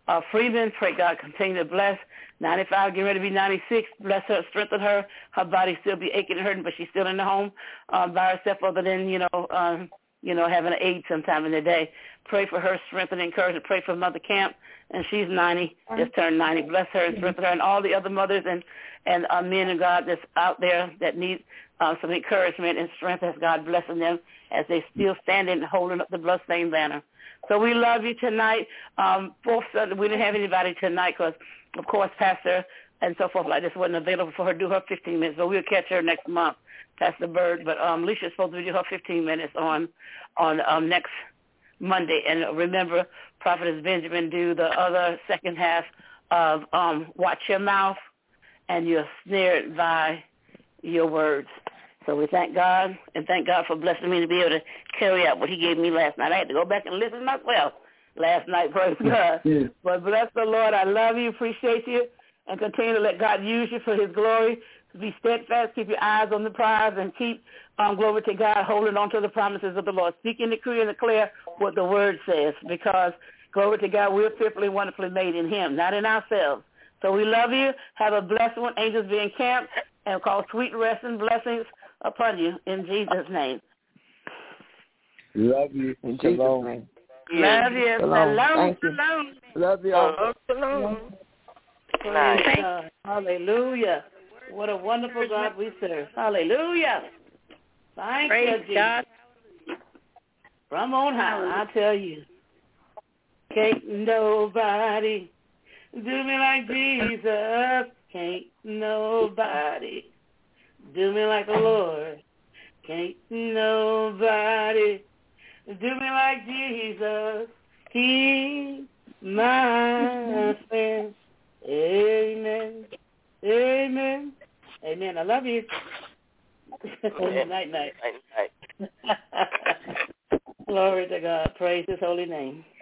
uh, Freeman. Pray God continue to bless. ninety-five, getting ready to be ninety-six. Bless her, strengthen her. Her body still be aching and hurting, but she's still in the home uh, by herself other than, you know, um, you know, having an aid sometime in the day. Pray for her strength and encouragement. Pray for Mother Camp, and she's ninety, just turned ninety. Bless her and strengthen her, and all the other mothers and, and uh, men of God that's out there that need uh, some encouragement and strength as God blessing them as they still standing and holding up the bloodstained banner. So we love you tonight. Um, fourth Sunday, we didn't have anybody tonight because, of course, Pastor and so forth like this wasn't available for her to do her fifteen minutes, but we'll catch her next month, Pastor Bird. But um, Alicia's supposed to do her fifteen minutes on on um, next Monday. And remember, Prophetess Benjamin do the other second half of um, Watch Your Mouth, and you're snared by your words. So we thank God, and thank God for blessing me to be able to carry out what he gave me last night. I had to go back and listen myself last night, praise God. Yeah. But bless the Lord. I love you, appreciate you, and continue to let God use you for his glory. Be steadfast, keep your eyes on the prize, and keep, um, glory to God, holding on to the promises of the Lord. Speak and decree and declare what the word says, because, glory to God, we're fearfully and wonderfully made in him, not in ourselves. So we love you. Have a blessed one. Angels be encamped, and call sweet rest and blessings upon you in Jesus' name. Love you. In Jesus' name. Love you. Shalom. Shalom. Shalom. Love you all. Shalom. Praise God. Hallelujah. What a wonderful God we serve. Hallelujah. Thank Praise you, Jesus. God. From on high, I tell you. Can't nobody do me like Jesus. Can't nobody do me like the Lord. Can't nobody do me like Jesus. He my friend. Amen. Amen. Amen. I love you. Night, night. Night, night. Glory to God. Praise his holy name.